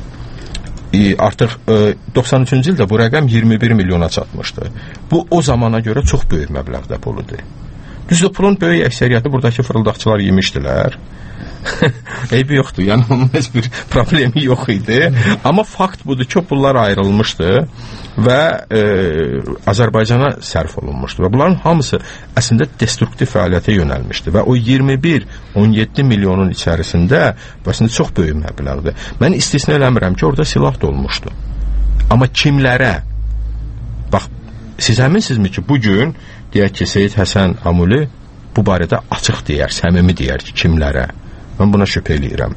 E, artıq e, doxsan üçüncü ildə bu rəqəm iyirmi bir milyona çatmışdı. Bu, o zamana görə çox böyük məbləğdə pul idi. Düzdür, pulun böyük əksəriyyəti buradakı fırıldaqçılar yemişdilər. Eybi yoxdur, yəni onun heç bir problemi yox idi. Amma fakt budur ki, pullar ayrılmışdı və e, Azərbaycana sərf olunmuşdu və bunların hamısı əslində destruktiv fəaliyyətə yönəlmişdi və o iyirmi bir on yeddi milyonun içərisində əslində çox böyük məbləğdir. Mən istisna eləmirəm ki, orada silah da olmuşdu. Amma kimlərə? Bax, siz əminsinizmi ki, bugün deyək ki, Seyid Həsən Amuli bu barədə açıq deyər, səmimi deyər ki, kimlərə? Mən buna şübhə eləyirəm.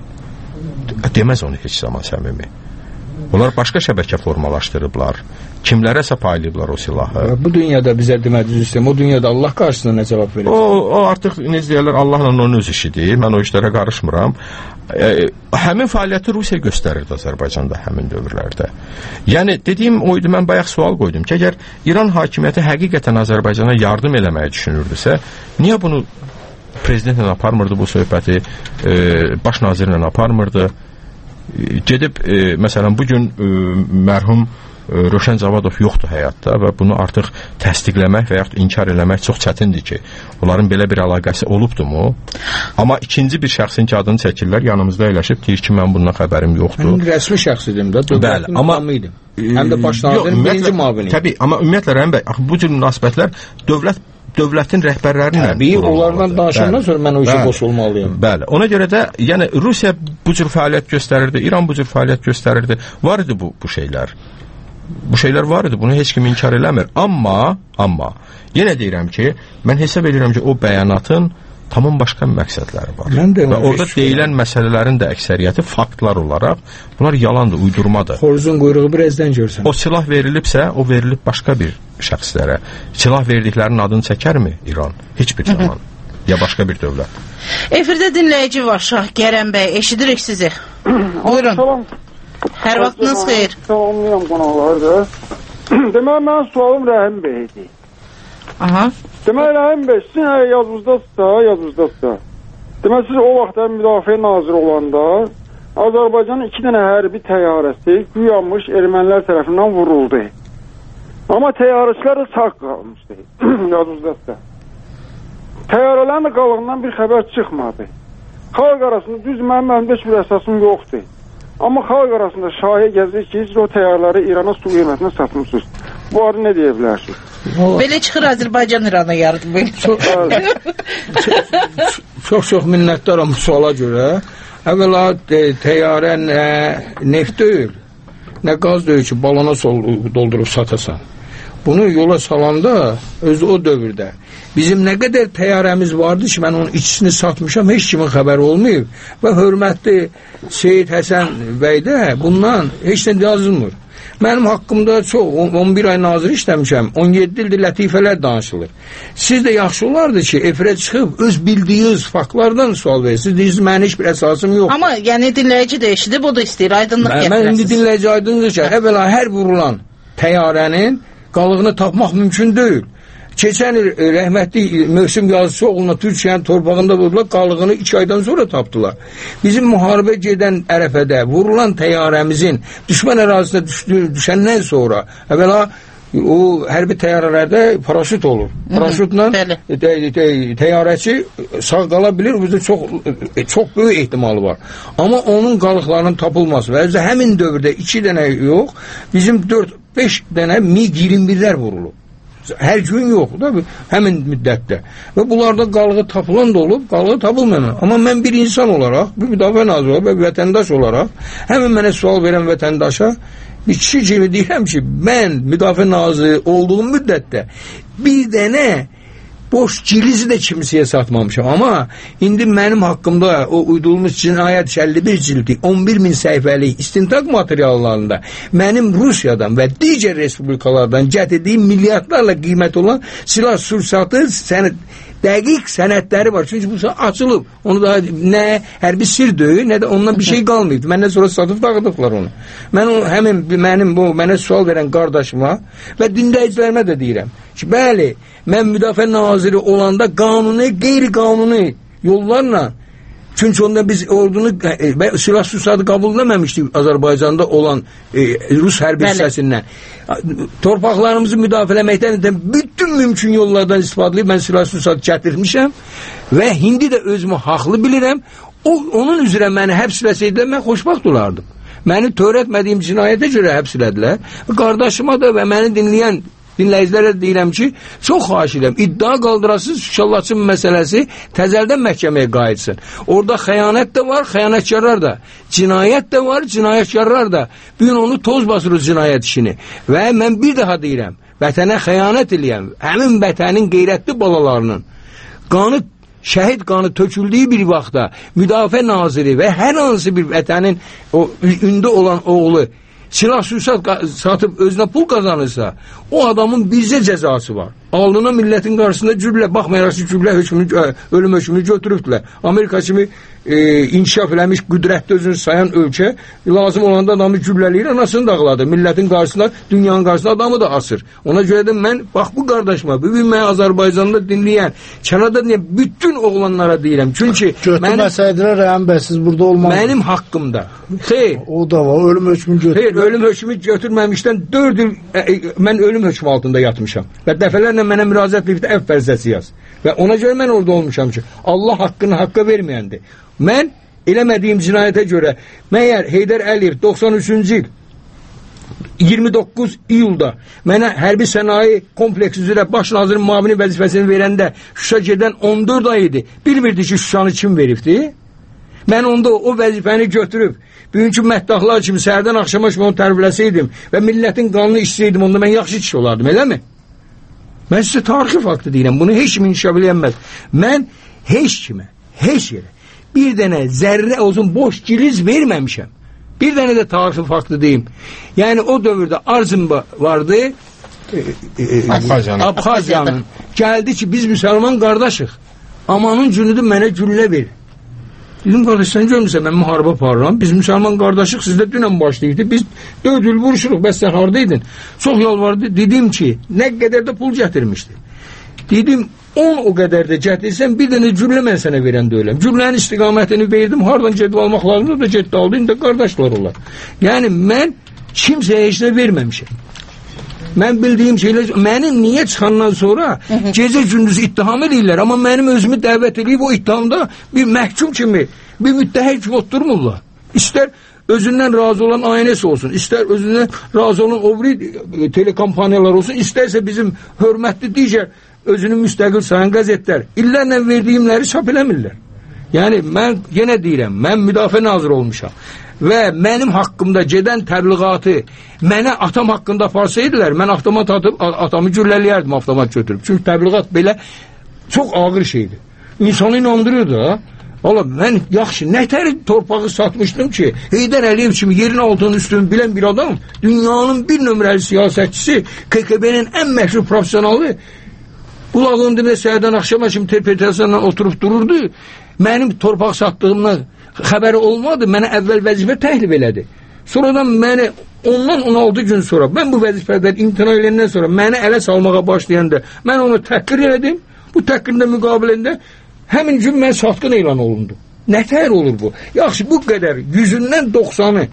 Deməz onu heç zaman səmimi. Onlar başqa şəbəkə formalaşdırıblar. Kimlərəsə paylayıblar o silahı. Bu dünyada bizə demədiniz sistem, o dünyada Allah qarşısında nə cavab verəcək? O, o artıq necə deyirlər, Allahla onun öz işidir. Mən o işlərə qarışmıram. E, həmin fəaliyyəti Rusiya göstərirdi Azərbaycanda həmin dövrlərdə. Yəni, dediyim o idi, mən bayaq sual qoydum ki, əgər İran hakimiyyəti həqiqətən Azərbaycana yardım eləməyi düşünürdüsə, niyə bunu prezidentlə aparmırdı bu söhbəti, e, baş nazirlə aparmırdı, e, gedib, e, məsələn, bugün e, mərhum e, Rövşən Cavadov yoxdur həyatda və bunu artıq təsdiqləmək və yaxud inkar eləmək çox çətindir ki, onların belə bir əlaqəsi olubdumu? Amma ikinci bir şəxsin ki, adını çəkirlər, yanımızda eləşib, deyir ki, mən bundan xəbərim yoxdur. Mən rəsmi şəxs idim də, dövlətin imamı idim. Həm də baş nazirin birinci mavini. Təbii, amma ümumiyyətlə, Rəhim bəy, bu cür münasibətlər dövlət dövlətin rəhbərlərinin Təbii, onlardan danışandan sonra mən o işə boş olmalıyım. Bəli, ona görə də, yəni Rusiya bu cür fəaliyyət göstərirdi, İran bu cür fəaliyyət göstərirdi. Var idi bu, bu şeylər. Bu şeylər var idi, bunu heç kim inkar eləmir. Amma, amma, yenə deyirəm ki, mən hesab edirəm ki, o bəyanatın tamam başqa məqsədləri var. Və orada deyilən məsələlərin də əksəriyyəti faktlar olaraq, bunlar yalandır, uydurmadır. Xoruzun quyruğu birazdan görsən. O silah verilibsə, o verilib başqa bir şəxslərə. Silah verdiklərinin adını çəkərmi İran? Heç bir zaman. Ya başqa bir dövlət. Efirdə dinləyici var, Şah Gərəm bəy, eşidirik sizi. Buyurun. Hər vaxtınız xeyir. Salamlayam qonaqları da. Deməli, mənim sualım Rəhim Beydir. Aha. Deməli, Rəhim Bey, sizin yazınızdadsa, yazınızdadsa, deməli, siz o vaxtda müdafiə naziri olanda Azərbaycanın iki dənə hərbi təyyarəsi güyanmış ermənilər tərəfindən vuruldu. Amma təyyarəçilər sağ qalmışdı, yazınızdadsa. Təyyarələrin də qalığından bir xəbər çıxmadı. Xalq arasında, düz mənim mənim heç bir əsasım yoxdur. Amma xalq arasında şahiə gəzir ki, siz o təyyarələri İrana su qiymətinə satmışsınız. Bu arada nə deyə bilərsiniz? Belə çıxır Azərbaycan İrana yardım edir. Çox-çox minnətdaram bu suala görə. Əvvəla təyyarə nə neft deyil, nə qaz deyil ki, balona doldurub satasan. Bunu yola salanda özü o dövrdə bizim nə qədər təyyarəmiz vardı ki, mən onun içisini satmışam, heç kimin xəbəri olmayıb və hörmətli Seyid Həsən bəydə bundan heç nə yazılmır. Mənim haqqımda çox, on bir ay nazir işləmişəm, on yeddi ildir lətifələr danışılır. Siz də yaxşı olardı ki, efirə çıxıb öz bildiyiniz faktlardan sual verirsiniz. Deyirsiniz, mənim heç bir əsasım yox. Amma yəni dinləyici də eşidib, o da istəyir, aydınlıq gətirəsiniz. Mən indi dinləyici aydınlıq ki, əvvəla hər vurulan təyyarənin qalığını tapmaq mümkün deyil. Keçən il rəhmətli Mövsüm Yazıcı oğluna Türkiyənin torpağında vurdular, qalığını iki aydan sonra tapdılar. Bizim müharibə gedən ərəfədə vurulan təyyarəmizin düşmən ərazisinə düşdüyü, düşəndən sonra əvvəla o hərbi təyyarələrdə paraşüt olur. Paraşütlə təyyarəçi sağ qala bilir, bizdə çox çox böyük ehtimalı var. Amma onun qalıqlarının tapılması və özü həmin dövrdə iki dənə yox, bizim dörd beş dənə MiG iyirmi birlər vurulub. Hər gün yox da həmin müddətdə. Və bunlarda qalığı tapılan da olub, qalığı tapılmayan. Amma mən bir insan olaraq, bir müdafiə naziri olaraq və vətəndaş olaraq həmin mənə sual verən vətəndaşa bir kişi kimi deyirəm ki, mən müdafiə naziri olduğum müddətdə bir dənə boş cilizi də kimsəyə satmamışam. Amma indi mənim haqqımda o uydurulmuş cinayət əlli bir cildi on bir min səhifəlik istintaq materiallarında mənim Rusiyadan və digər respublikalardan gətirdiyim milyardlarla qiymət olan silah sursatı sənəd dəqiq sənədləri var. Çünki bu açılıb. Onu da nə hərbi sir deyil, nə də ondan bir şey qalmayıb. Məndən sonra satıb dağıdıblar onu. Mən o, həmin mənim bu mənə sual verən qardaşıma və dinləyicilərimə də deyirəm ki, bəli, mən müdafiə naziri olanda qanuni, qeyri-qanuni yollarla, çünki onda biz ordunu e, silah sursatı qəbul etməmişdik Azərbaycanda olan e, Rus hərbi hissəsindən. Torpaqlarımızı müdafiələməkdən bütün mümkün yollardan istifadə edib mən silah sursatı gətirmişəm və indi də özümü haqlı bilirəm. O, onun üzrə məni həbs eləsəydilər, mən xoşbaxt olardım. Məni törətmədiyim cinayətə görə həbs elədilər. Qardaşıma da və məni dinləyən dinləyicilərə deyirəm ki, çox xahiş edirəm, iddia qaldırasız şükallatçı məsələsi təzəldən məhkəməyə qayıtsın. Orada xəyanət də var, xəyanətkarlar da. Cinayət də var, cinayətkarlar da. Bugün onu toz basırız cinayət işini. Və mən bir daha deyirəm, vətənə xəyanət eləyəm, həmin vətənin qeyrətli balalarının qanı, şəhid qanı töküldüyü bir vaxtda müdafiə naziri və hər hansı bir vətənin o ündə olan oğlu silah sursat satıb özünə pul kazanırsa, o adamın bizə cəzası var. Alnına milletin qarşısında cüblə, baxmayaraq ki, cüblə hökmünü, ölüm hökmünü götürübdülər. Amerika kimi e, inkişaf eləmiş, qüdrətli özünü sayan ölkə, lazım olanda adamı cüblələyir, anasını dağladı. Milletin qarşısında, dünyanın qarşısında adamı da asır. Ona görə də mən, bax bu qardaşıma, bugün mən Azərbaycanda dinləyən, kənarda dinləyən bütün oğlanlara deyirəm. Çünki götürməsəydilər, Rəhəm bəy, siz burada olmaz. Mənim haqqımda. Xeyr. O da var, ölüm hökmünü götürmə. Xeyr, ölüm hökmünü götürməmişdən dörd il e, e, mən ölüm hökmü altında yatmışam. Və dəfələrlə mənə müraciət edib əf fərzəsi yaz. Və ona görə mən orada olmuşam ki, Allah haqqını haqqa verməyəndir. Mən eləmədiyim cinayətə görə məyər Heydər Əliyev doxsan üçüncü il iyirmi doqquz iyulda mənə hərbi sənaye kompleksi üzrə baş nazirin müavini vəzifəsini verəndə Şuşa gedən on dörd ay idi. Bilmirdi ki, Şuşanı kim veribdi? Mən onda o vəzifəni götürüb, bugünkü məddahlar kimi səhərdən axşama kimi onu tərbiləsəydim və millətin qanını içsəydim, onda mən yaxşı kişi olardım, elə mi? Mən sizə tarixi faktı deyirəm, bunu heç kim inkişaf eləyənməz. Mən heç kimə, heç yerə bir dənə zərrə olsun boş ciliz verməmişəm. Bir dənə də tarixi faktı deyim. Yəni o dövrdə Arzımba vardı, e, e, Abxaziyanın. Abxaziyanın. Gəldi ki, biz müsəlman qardaşıq. Amanın günüdür mənə güllə ver. Dedim, qardaş, sən görmürsən, mən müharibə aparıram. Biz müsəlman qardaşıq, sizdə dünən başlayırdı. Biz dörd il vuruşuruq, bəs sən haradaydın? Çox yalvardı. Dedim ki, nə qədər də pul gətirmişdi. Dedim, on o qədər də gətirsən, bir dənə cürlə mən sənə verən deyiləm. Cürlənin istiqamətini verdim, hardan gedib almaq lazımdır da getdi aldı, indi qardaşlar onlar. Yəni, mən kimsəyə heç nə verməmişəm. Mən bildiyim şeylər, mənim niyə çıxandan sonra gecə gündüz ittiham edirlər, amma mənim özümü dəvət edib o ittihamda bir məhkum kimi, bir müttəhək kimi oturmurlar. İstər özündən razı olan A N S olsun, istər özündən razı olan o biri telekompaniyalar olsun, istərsə bizim hörmətli digər özünü müstəqil sayan qəzetlər illərlə verdiyimləri çap eləmirlər. Yəni, mən yenə deyirəm, mən müdafiə naziri olmuşam və mənim haqqımda gedən təbliğatı mənə atam haqqında aparsaydılar, mən avtomat atıb, atamı güllələyərdim avtomat götürüb. Çünki təbliğat belə çox ağır şeydir. İnsanı inandırır da. Valla, mən yaxşı, nətər torpağı satmışdım ki, Heydər Əliyev kimi yerin altının üstünü bilən bir adam, dünyanın bir nömrəli siyasətçisi, K K B-nin ən məşhur professionalı, qulağının dibində Səhərdən axşama kimi interpretasiyanla oturub dururdu. Mənim torpaq satdığımdan xəbəri olmadı, mənə əvvəl vəzifə təklif elədi. Sonradan məni ondan on altı gün sonra, mən bu vəzifədən imtina edəndən sonra məni ələ salmağa başlayanda mən onu təhqir elədim. Bu təhqirində müqabilində həmin gün mən satqın elan olundu. Nətər olur bu? Yaxşı, bu qədər yüzündən doxsanı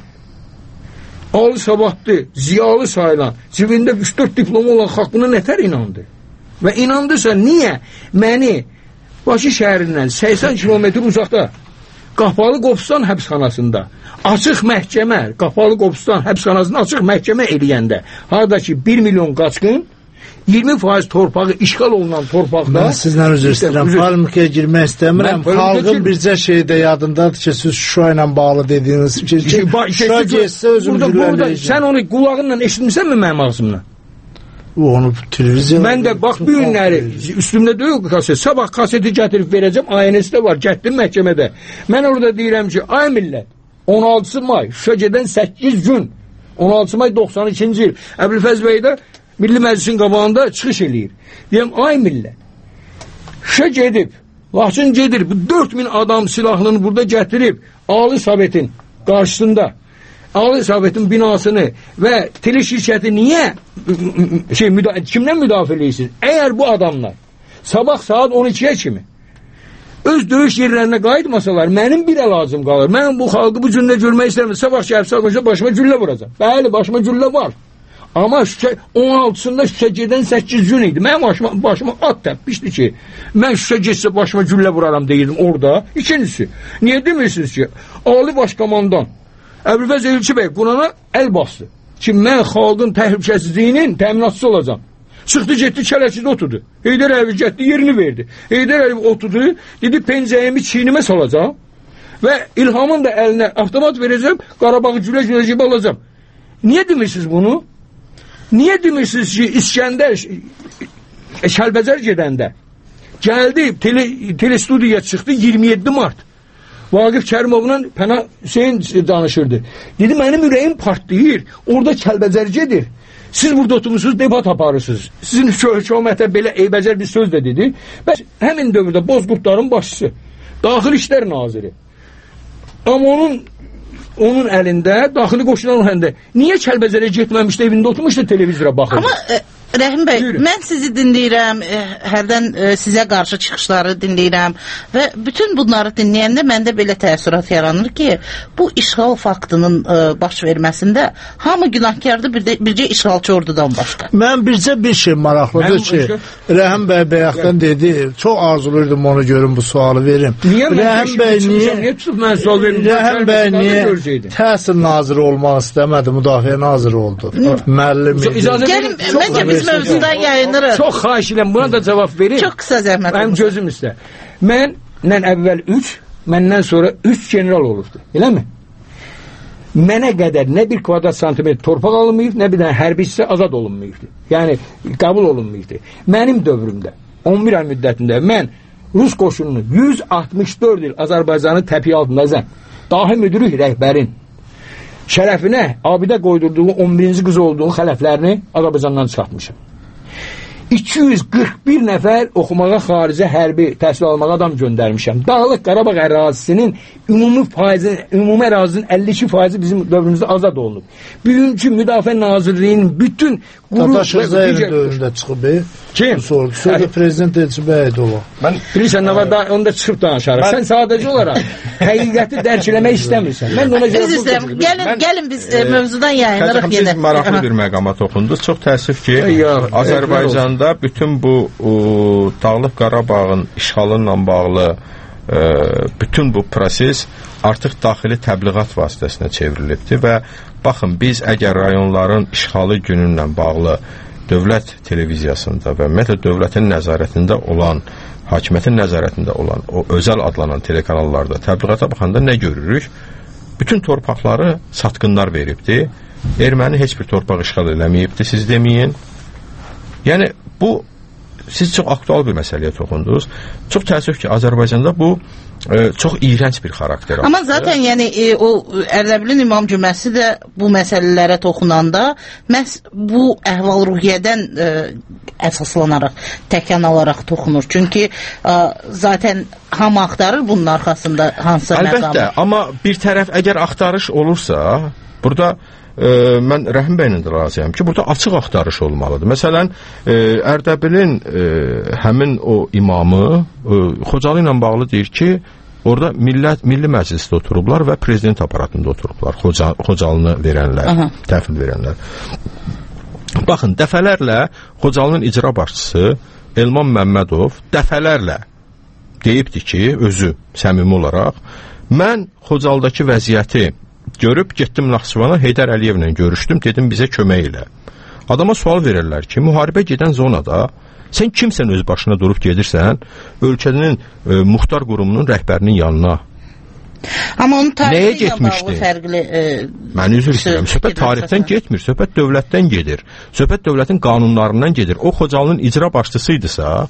alı savadlı, ziyalı sayılan, cibində üç dörd diplomu olan xalq buna nətər inandı? Və inandırsa, niyə məni Bakı şəhərindən səksən kilometr uzaqda Qapalı Qobustan həbsxanasında açıq məhkəmə, Qapalı Qobustan həbsxanasında açıq məhkəmə eləyəndə haradakı bir milyon qaçqın iyirmi faiz torpağı işğal olunan torpaqda... Mən sizdən üzr istəyirəm, polemikaya girmək istəmirəm. Xalqın bircə şeydə yadındadır ki, siz Şuşa ilə bağlı dediyiniz ki, Şuşa geçsə özüm güllələyəcəm. Sən onu qulağınla eşitmişsənmi mənim ağzımla? Onu televizyon... Mən də bax bu günləri üstümdə deyil kaset, sabah kaseti gətirib verəcəm, A N S-də var, gətdim məhkəmədə. Mən orada deyirəm ki, ay millət, on altısı may, Şuşa gedən səkkiz gün, on altısı may doxsan ikinci il, Əbülfəz bəy də Milli Məclisin qabağında çıxış eləyir. Deyəm, ay millət, Şuşa gedib, Laçın gedir, bu dörd min adam silahlını burada gətirib, Ali Sovetin qarşısında, Ali Sovetin binasını və tele şirkəti niyə şey, müda kimdən müdafiə edirsiniz? Əgər bu adamlar sabah saat on ikiyə kimi öz döyüş yerlərinə qayıtmasalar, mənim bir lazım qalır. Mən bu xalqı bu cürlə görmək istəmirəm. Sabah gəlib saat başıma güllə vuracam. Bəli, başıma güllə var. Amma Şuşa on altısında Şuşa gedən səkkiz gün idi. Mənim başıma, başıma at təpmişdi ki, mən Şuşa getsə başıma güllə vuraram deyirdim orada. İkincisi, niyə demirsiniz ki, Ali Başkomandan Əbülfəz Elçi bəy Qurana əl bastı ki, mən xalqın təhlükəsizliyinin təminatçısı olacam. Çıxdı, getdi, kələçidə oturdu. Heydər Əliyev getdi, yerini verdi. Heydər Əliyev oturdu, dedi, pencəyimi çiynimə salacam və İlhamın da əlinə avtomat verəcəm, Qarabağı gülə-gülə gibi alacam. Niyə demirsiniz bunu? Niyə demirsiniz ki, İskəndər Kəlbəcər gedəndə gəldi, tele, telestudiyaya çıxdı iyirmi yeddi mart. Vaqif Kərimovla Pənah Hüseyin danışırdı. Dedi, mənim ürəyim partlayır, orada Kəlbəcər gedir. Siz burada oturmuşsunuz, debat aparırsınız. Sizin hökumətə belə eybəcər bir söz də dedi. Bəs həmin dövrdə Bozqurtların başçısı, Daxili İşlər Naziri. Amma onun onun əlində, daxili qoşulan əlində niyə Kəlbəcərə getməmişdi, evində oturmuşdu, televizora baxırdı. Amma e, Rəhim bəy, Buyurun. Mən sizi dinləyirəm, e, hərdən e, sizə qarşı çıxışları dinləyirəm və bütün bunları dinləyəndə məndə belə təəssürat yaranır ki, bu işğal faktının e, baş verməsində hamı günahkardır, bir də, bircə işğalçı ordudan başqa. Mən bircə bir şey maraqlıdır ki, Rəhim bəy bayaqdan dedi, çox arzulurdum onu görüm, bu sualı verim. Niyə Rəhim bəy niyə, niyə tutub mən sual verim? Rəhim bəy niyə təhsil naziri olmaq istəmədi, müdafiə naziri oldu. Müəllim idi. Biz mövzudan yayınırıq. Çox xahiş edirəm, buna da cavab verin. Çox qısa zəhmət. Mənim gözüm üstə. Məndən əvvəl üç, məndən sonra üç general olurdu. Eləmi? Mənə qədər nə bir kvadrat santimetr torpaq alınmayıb, nə bir dənə hərbi hissə azad olunmayıbdı. Yəni, qəbul olunmayıbdı. Mənim dövrümdə, on bir ay müddətində mən Rus qoşununu yüz altmış dörd il Azərbaycanı təpiy altındayım. Dahi müdürü rəhbərin şərəfinə abidə qoydurduğu on birinci qız olduğu xələflərini Azərbaycandan çıxartmışım. iki yüz qırx bir nəfər oxumağa xaricə hərbi təhsil almağa adam göndərmişəm. Dağlıq Qarabağ ərazisinin ümumi faizi, ümumi ərazinin əlli iki faizi bizim dövrümüzdə azad olunub. Bugünkü Müdafiə Nazirliyinin bütün quru Tataş Rızayevin dövründə çıxıb. Kim? Sordu. Sonra prezident Elçibəydi o. Mən bilirsən nə var da onda çıxıb danışarıq. Sən sadəcə olaraq həqiqəti dərk eləmək istəmirsən. Mən ona görə Biz istəyirəm. Gəlin, gəlin biz e, mövzudan yayınırıq yenə. Siz maraqlı bir məqama toxundunuz. Çox təəssüf ki, Azərbaycanda bütün bu o, Dağlıq Qarabağın işğalı ilə bağlı e, bütün bu proses artıq daxili təbliğat vasitəsinə çevrilibdir və baxın, biz əgər rayonların işğalı gününlə bağlı dövlət televiziyasında və ümumiyyətlə dövlətin nəzarətində olan, hakimiyyətin nəzarətində olan o özəl adlanan telekanallarda təbliğata baxanda nə görürük? Bütün torpaqları satqınlar veribdi. Erməni heç bir torpaq işğal eləməyibdi, siz deməyin. Yəni bu siz çox aktual bir məsələyə toxundunuz. Çox təəssüf ki, Azərbaycanda bu e, çox iyrənc bir xarakter alır. Amma zaten yəni e, o Ərdəbilin İmam Cüməsi də bu məsələlərə toxunanda məhz bu əhval-ruhiyyədən e, əsaslanaraq, təkan alaraq toxunur. Çünki e, zaten hamı axtarır bunun arxasında hansısa məqamı. Əlbəttə, amma bir tərəf əgər axtarış olursa, burada e, mən Rəhim bəylə də razıyam ki, burada açıq axtarış olmalıdır. Məsələn, e, Ərdəbilin e, həmin o imamı e, Xocalı ilə bağlı deyir ki, orada millət, milli məclisdə oturublar və prezident aparatında oturublar. Xoca, Xocalını verənlər, Aha. təhvil verənlər. Baxın, dəfələrlə Xocalının icra başçısı Elman Məmmədov dəfələrlə deyibdi ki, özü səmimi olaraq, mən Xocaldakı vəziyyəti görüb getdim Naxçıvana, Heydər Əliyevlə görüşdüm, dedim bizə kömək elə. Adama sual verirlər ki, müharibə gedən zonada sən kimsən öz başına durub gedirsən ölkənin e, muxtar qurumunun rəhbərinin yanına? Amma onun tarihi ilə bağlı fərqli e, mən üzr istəyirəm. Söhbət tarixdən getmir, söhbət dövlətdən gedir. Söhbət dövlətin qanunlarından gedir. O Xocalının icra başçısıydısa,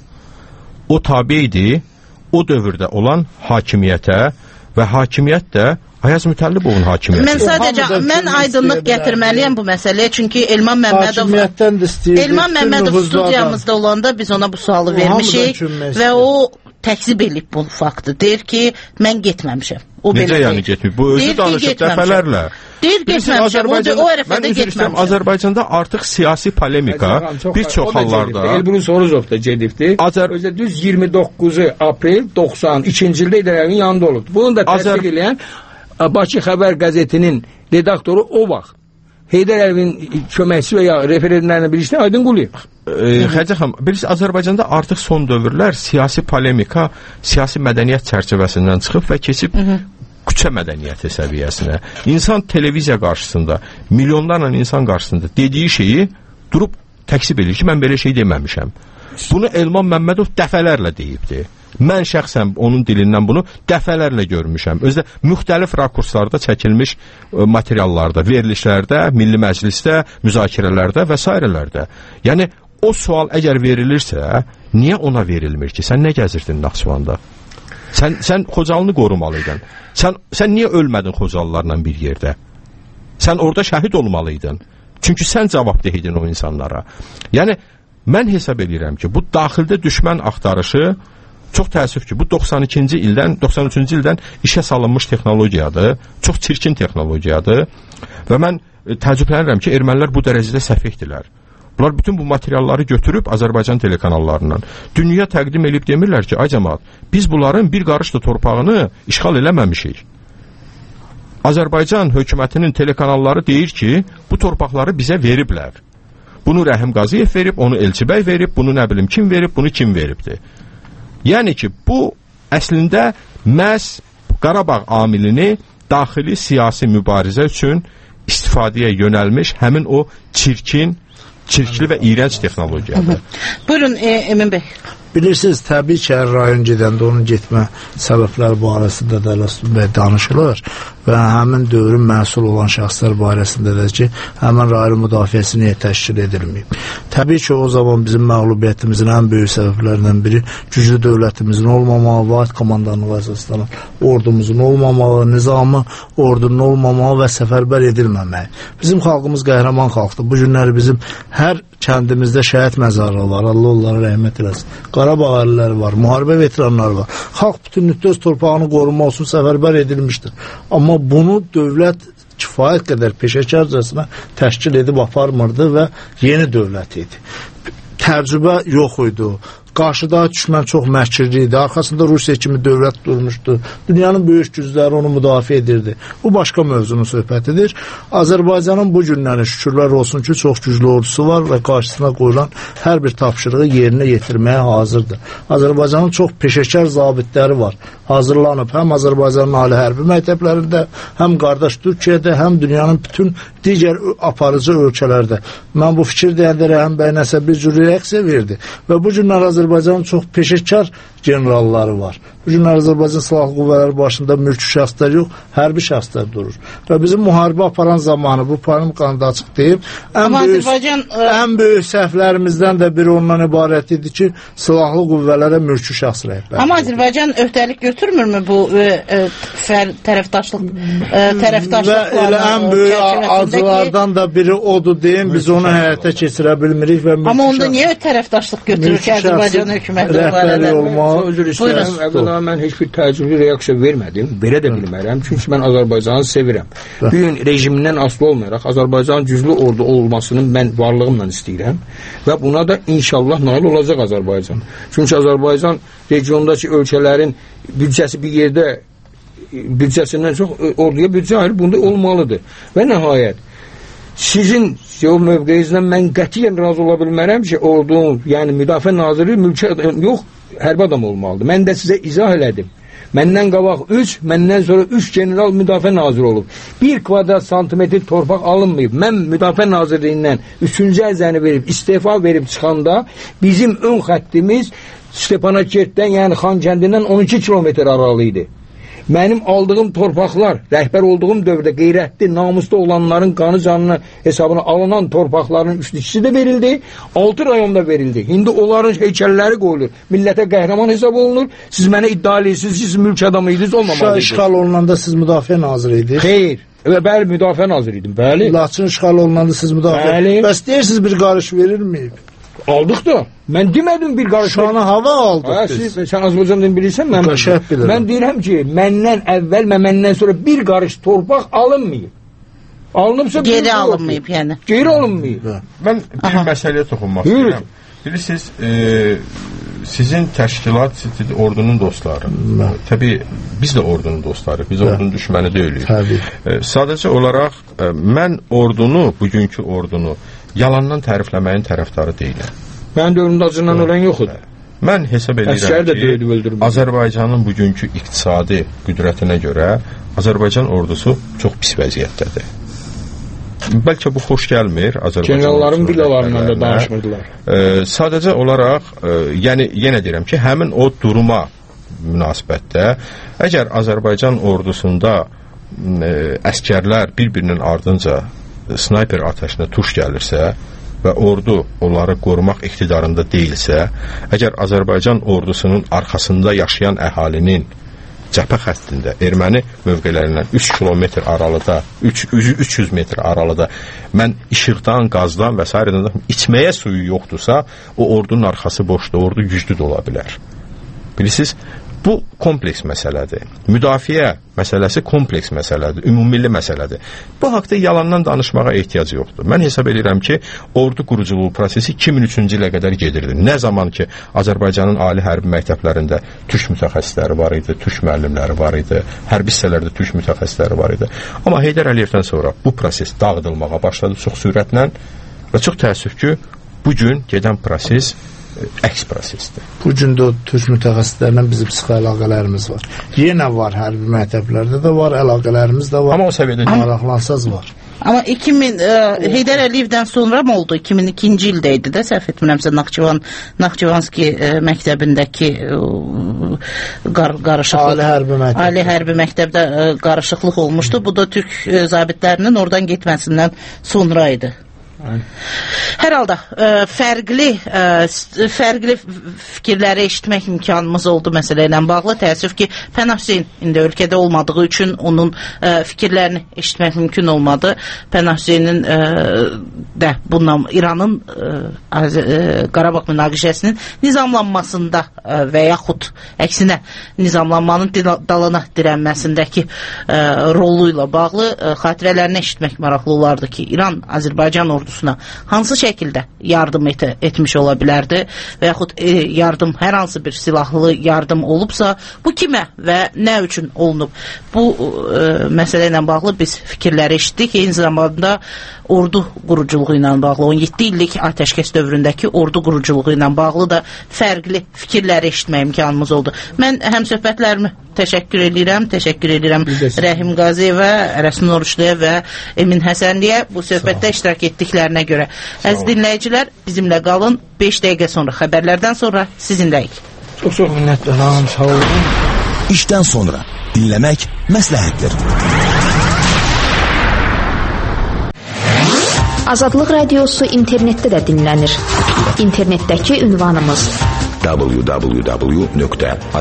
o tabe idi o dövrdə olan hakimiyyətə və hakimiyyət də Ayaz Mütəllibovun hakimiyyəti. Mən sadəcə mən aydınlıq gətirməliyəm bu məsələyə, çünki Elman Məmmədov Elman Məmmədov studiyamızda olanda biz ona bu sualı vermişik və o təkzib edib bu faktı. Deyir ki, mən getməmişəm. O Necə yəni getməyib? Bu özü danışıb dəfələrlə. Deyir getməmişəm, o, o ərəfədə getməmişəm. Azərbaycanda artıq siyasi polemika bir çox hallarda Elbrus Soruzov da gedibdi. Özə düz iyirmi doqquzu aprel doxsan ikinci ildə İdarənin yanında olubdu. Bunu da təsdiq edən Bakı Xəbər qəzetinin redaktoru o vaxt Heydər Əliyevin köməkçisi və ya referentlərindən birisi Aydın Quliyev. E, Xəcə xanım, bilirsiniz, Azərbaycanda artıq son dövrlər siyasi polemika siyasi mədəniyyət çərçivəsindən çıxıb və keçib Hı -hı. küçə mədəniyyəti səviyyəsinə. İnsan televiziya qarşısında, milyonlarla insan qarşısında dediyi şeyi durub təksib edir ki, mən belə şey deməmişəm. Bunu Elman Məmmədov dəfələrlə deyibdi. Mən şəxsən onun dilindən bunu dəfələrlə görmüşəm. Özdə müxtəlif rakurslarda çəkilmiş materiallarda, verilişlərdə, Milli Məclisdə, müzakirələrdə və s. Yəni, o sual əgər verilirsə, niyə ona verilmir ki? Sən nə gəzirdin Naxçıvanda? Sən, sən Xocalını qorumalıydın. Sən, sən niyə ölmədin Xocalılarla bir yerdə? Sən orada şəhid olmalıydın. Çünki sən cavabdeh idin o insanlara. Yəni, mən hesab edirəm ki, bu daxildə düşmən axtarışı çox təəssüf ki, bu doxsan ikinci ildən, doxsan üçüncü ildən işə salınmış texnologiyadır, çox çirkin texnologiyadır və mən təəccüblənirəm ki, ermənilər bu dərəcədə səfihdirlər. Bunlar bütün bu materialları götürüb Azərbaycan telekanallarından dünya təqdim edib demirlər ki, ay cəmaat, biz bunların bir qarış da torpağını işğal eləməmişik. Azərbaycan hökumətinin telekanalları deyir ki, bu torpaqları bizə veriblər. Bunu Rəhim Qaziyev verib, onu Elçibəy verib, bunu nə bilim kim verib, bunu kim veribdir. Yəni ki, bu əslində məhz Qarabağ amilini daxili siyasi mübarizə üçün istifadəyə yönəlmiş həmin o çirkin, çirkli və iyrənc texnologiyadır. Buyurun, e, Emin bəy. Bilirsiniz, təbii ki, hər rayon gedəndə onun getmə səbəbləri barəsində də Əlastum bəy danışılır və həmin dövrün məhsul olan şəxslər barəsində də ki, həmin rayon müdafiəsi niyə təşkil edilməyib. Təbii ki, o zaman bizim məğlubiyyətimizin ən böyük səbəblərindən biri güclü dövlətimizin olmamağı, vahid komandanlığa əsaslanan ordumuzun olmamağı, nizamı ordunun olmamağı və səfərbər edilməməyi. Bizim xalqımız qəhrəman xalqdır. Bu günləri bizim hər kəndimizdə şəhid məzarlığı var, Allah onlara rəhmət eləsin. Qarabağ ərləri var, müharibə veteranları var. Xalq bütünlükdə öz torpağını qorunma olsun səfərbər edilmişdir. Amma bunu dövlət kifayət qədər peşəkarcasına təşkil edib aparmırdı və yeni dövlət idi. Təcrübə yox idi. Qarşıda düşmən çox məhkirli idi. Arxasında Rusiya kimi dövlət durmuşdu. Dünyanın böyük gücləri onu müdafiə edirdi. Bu başqa mövzunun söhbətidir. Azərbaycanın bu günləri şükürlər olsun ki, çox güclü ordusu var və qarşısına qoyulan hər bir tapşırığı yerinə yetirməyə hazırdır. Azərbaycanın çox peşəkar zabitləri var. Hazırlanıb həm Azərbaycanın ali hərbi məktəblərində, həm qardaş Türkiyədə, həm dünyanın bütün digər aparıcı ölkələrdə. Mən bu fikir deyəndə Rəhim bəy nəsə bir cür reaksiya verdi və bu günlər Azərbaycanın çox peşəkar generalları var. Bu günlər Azərbaycan Silahlı Qüvvələri başında mülki şəxslər yox, hərbi şəxslər durur. Və bizim müharibə aparan zamanı, bu panim qanında açıq deyib, ən böyük, Azərbaycan, ən böyük səhvlərimizdən də biri ondan ibarət idi ki, Silahlı Qüvvələrə mülki şəxs rəhbər. Amma Azərbaycan öhdəlik götürmürmü bu e, e, tərəfdaşlıq e, tərəfdaşlıq və elə ən böyük acılardan da biri odur deyim, biz onu həyata keçirə bilmirik və mülki amma onda niyə tərəfdaşlıq götürür ki, Azərbaycan hökuməti rəhbəri olmaq? Özür istəyirəm, əvvəla mən heç bir təcrübli reaksiya vermədim, verə də bilmərəm, çünki mən Azərbaycanı sevirəm. Bu gün rejimindən asılı olmayaraq Azərbaycanın güclü ordu olmasını mən varlığımla istəyirəm və buna da inşallah nail olacaq Azərbaycan. Çünki Azərbaycan regiondakı ölkələrin büdcəsi bir yerdə büdcəsindən çox orduya büdcə ayırıb, bunda olmalıdır. Və nəhayət sizin o mövqeyinizdən mən qətiyyən razı ola bilmərəm ki, ordunun, yəni müdafiə naziri mülki yox, hərbi adam olmalıdır. Mən də sizə izah elədim. Məndən qabaq üç, məndən sonra üç general müdafiə naziri olub. Bir kvadrat santimetr torpaq alınmayıb. Mən müdafiə nazirliyindən üçüncü əzəni verib, istefa verib çıxanda bizim ön xəttimiz Stepanakert-dən, yəni Xankəndindən on iki kilometr aralı idi. Mənim aldığım torpaqlar, rəhbər olduğum dövrdə qeyrətli, namuslu olanların qanı canına hesabına alınan torpaqların üçlü ikisi də verildi, altı rayonda verildi. İndi onların heykəlləri qoyulur, millətə qəhrəman hesab olunur. Siz mənə iddia edirsiniz ki, siz mülk adamıydınız, olmamalıydınız. Şuşa işğal olunanda siz müdafiə naziri idiniz. Xeyr, bəli, müdafiə naziri idim, bəli. Laçın işğal olunanda siz müdafiə. Bəli. Bəs deyirsiniz bir qarış verilməyib. Aldıq da. Mən demədim bir qarış. Şanı hava aldıq ha, biz. Siz, sən Azərbaycandan bilirsən, mən, bilirəm. mən deyirəm ki, məndən əvvəl və məndən sonra bir qarış torpaq alınmayıb. Alınıbsa geri alınmayıb, yəni. Geri alınmayıb. Mən bir Aha. məsələyə toxunmaq istəyirəm. Bilirsiniz, e, sizin təşkilat, siz ordunun dostları. Təbii, biz də ordunun dostları, biz Hə. ordunun düşməni deyilik. E, sadəcə olaraq, e, mən ordunu, bugünkü ordunu, yalandan tərifləməyin tərəfdarı deyiləm. Mənim dövrümdə acından ölən yox idi. Mən hesab edirəm ki, Azərbaycanın bugünkü iqtisadi qüdrətinə görə Azərbaycan ordusu çox pis vəziyyətdədir. Bəlkə bu xoş gəlmir Azərbaycan. Generalların villalarından da danışmırdılar. E, sadəcə olaraq, e, yəni yenə deyirəm ki, həmin o duruma münasibətdə, əgər Azərbaycan ordusunda e, əskərlər bir-birinin ardınca snayper atəşinə tuş gəlirsə və ordu onları qorumaq iqtidarında deyilsə, əgər Azərbaycan ordusunun arxasında yaşayan əhalinin cəbhə xəttində erməni mövqelərindən üç kilometr aralıda, üç yüz metr aralıda mən işıqdan, qazdan və s. içməyə suyu yoxdursa, o ordunun arxası boşdur, ordu güclü də ola bilər. Bilirsiniz, bu kompleks məsələdir. Müdafiə məsələsi kompleks məsələdir, ümumilli məsələdir. Bu haqda yalandan danışmağa ehtiyac yoxdur. Mən hesab edirəm ki, ordu quruculuğu prosesi iki min üçüncü ilə qədər gedirdi. Nə zaman ki, Azərbaycanın ali hərbi məktəblərində türk mütəxəssisləri var idi, türk müəllimləri var idi, hərbi hissələrdə türk mütəxəssisləri var idi. Amma Heydər Əliyevdən sonra bu proses dağıdılmağa başladı çox sürətlə və çox təəssüf ki, bugün gedən proses əks prosesdir. Bu gün də türk mütəxəssislərlə bizim sıx əlaqələrimiz var. Yenə var, hərbi məktəblərdə də var, əlaqələrimiz də var. Amma o səviyyədə maraqlansaz var. Amma iki min e, Heydər Əliyevdən sonra mı oldu? iki min ikinci ildə idi də, səhv etmirəmsə, Naxçıvan Naxçıvanski e, məktəbindəki e, qar, qarışıqlıq. Ali hərbi məktəb. Ali hərbi məktəbdə e, qarışıqlıq olmuşdu. Bu da türk e, zabitlərinin oradan getməsindən sonra idi. Hər halda ə, fərqli ə, fərqli fikirləri eşitmək imkanımız oldu məsələ ilə bağlı. Təəssüf ki, Pənah Hüseyn indi ölkədə olmadığı üçün onun ə, fikirlərini eşitmək mümkün olmadı. Pənah Hüseynin ə, də bundan İranın ə, ə, Qarabağ münaqişəsinin nizamlanmasında ə, və yaxud əksinə nizamlanmanın dalına dirənməsindəki ə, rolu ilə bağlı ə, xatirələrini eşitmək maraqlı olardı ki, İran Azərbaycan ordusuna hansı şəkildə yardım et etmiş ola bilərdi və yaxud e, yardım, hər hansı bir silahlı yardım olubsa, bu kimə və nə üçün olunub? Bu e, məsələ ilə bağlı biz fikirləri eşitdik. Eyni zamanda ordu quruculuğu ilə bağlı, on yeddi illik atəşkəs dövründəki ordu quruculuğu ilə bağlı da fərqli fikirləri eşitmək imkanımız oldu. Mən həm söhbətlərimi təşəkkür edirəm, təşəkkür edirəm Rəhim Qaziyevə, Rəsul Oruçluya və Emin Həsənliyə bu söhbətdə iştirak etdiklərinə görə. Əziz dinləyicilər, bizimlə qalın. beş dəqiqə sonra, xəbərlərdən sonra sizinləyik. Çox-çox minnətdaram, sağ olun. İşdən sonra dinləmək məsləhətdir. Azadlıq Radiosu internetdə də dinlənir. İnternetdəki ünvanımız w w w nöqtə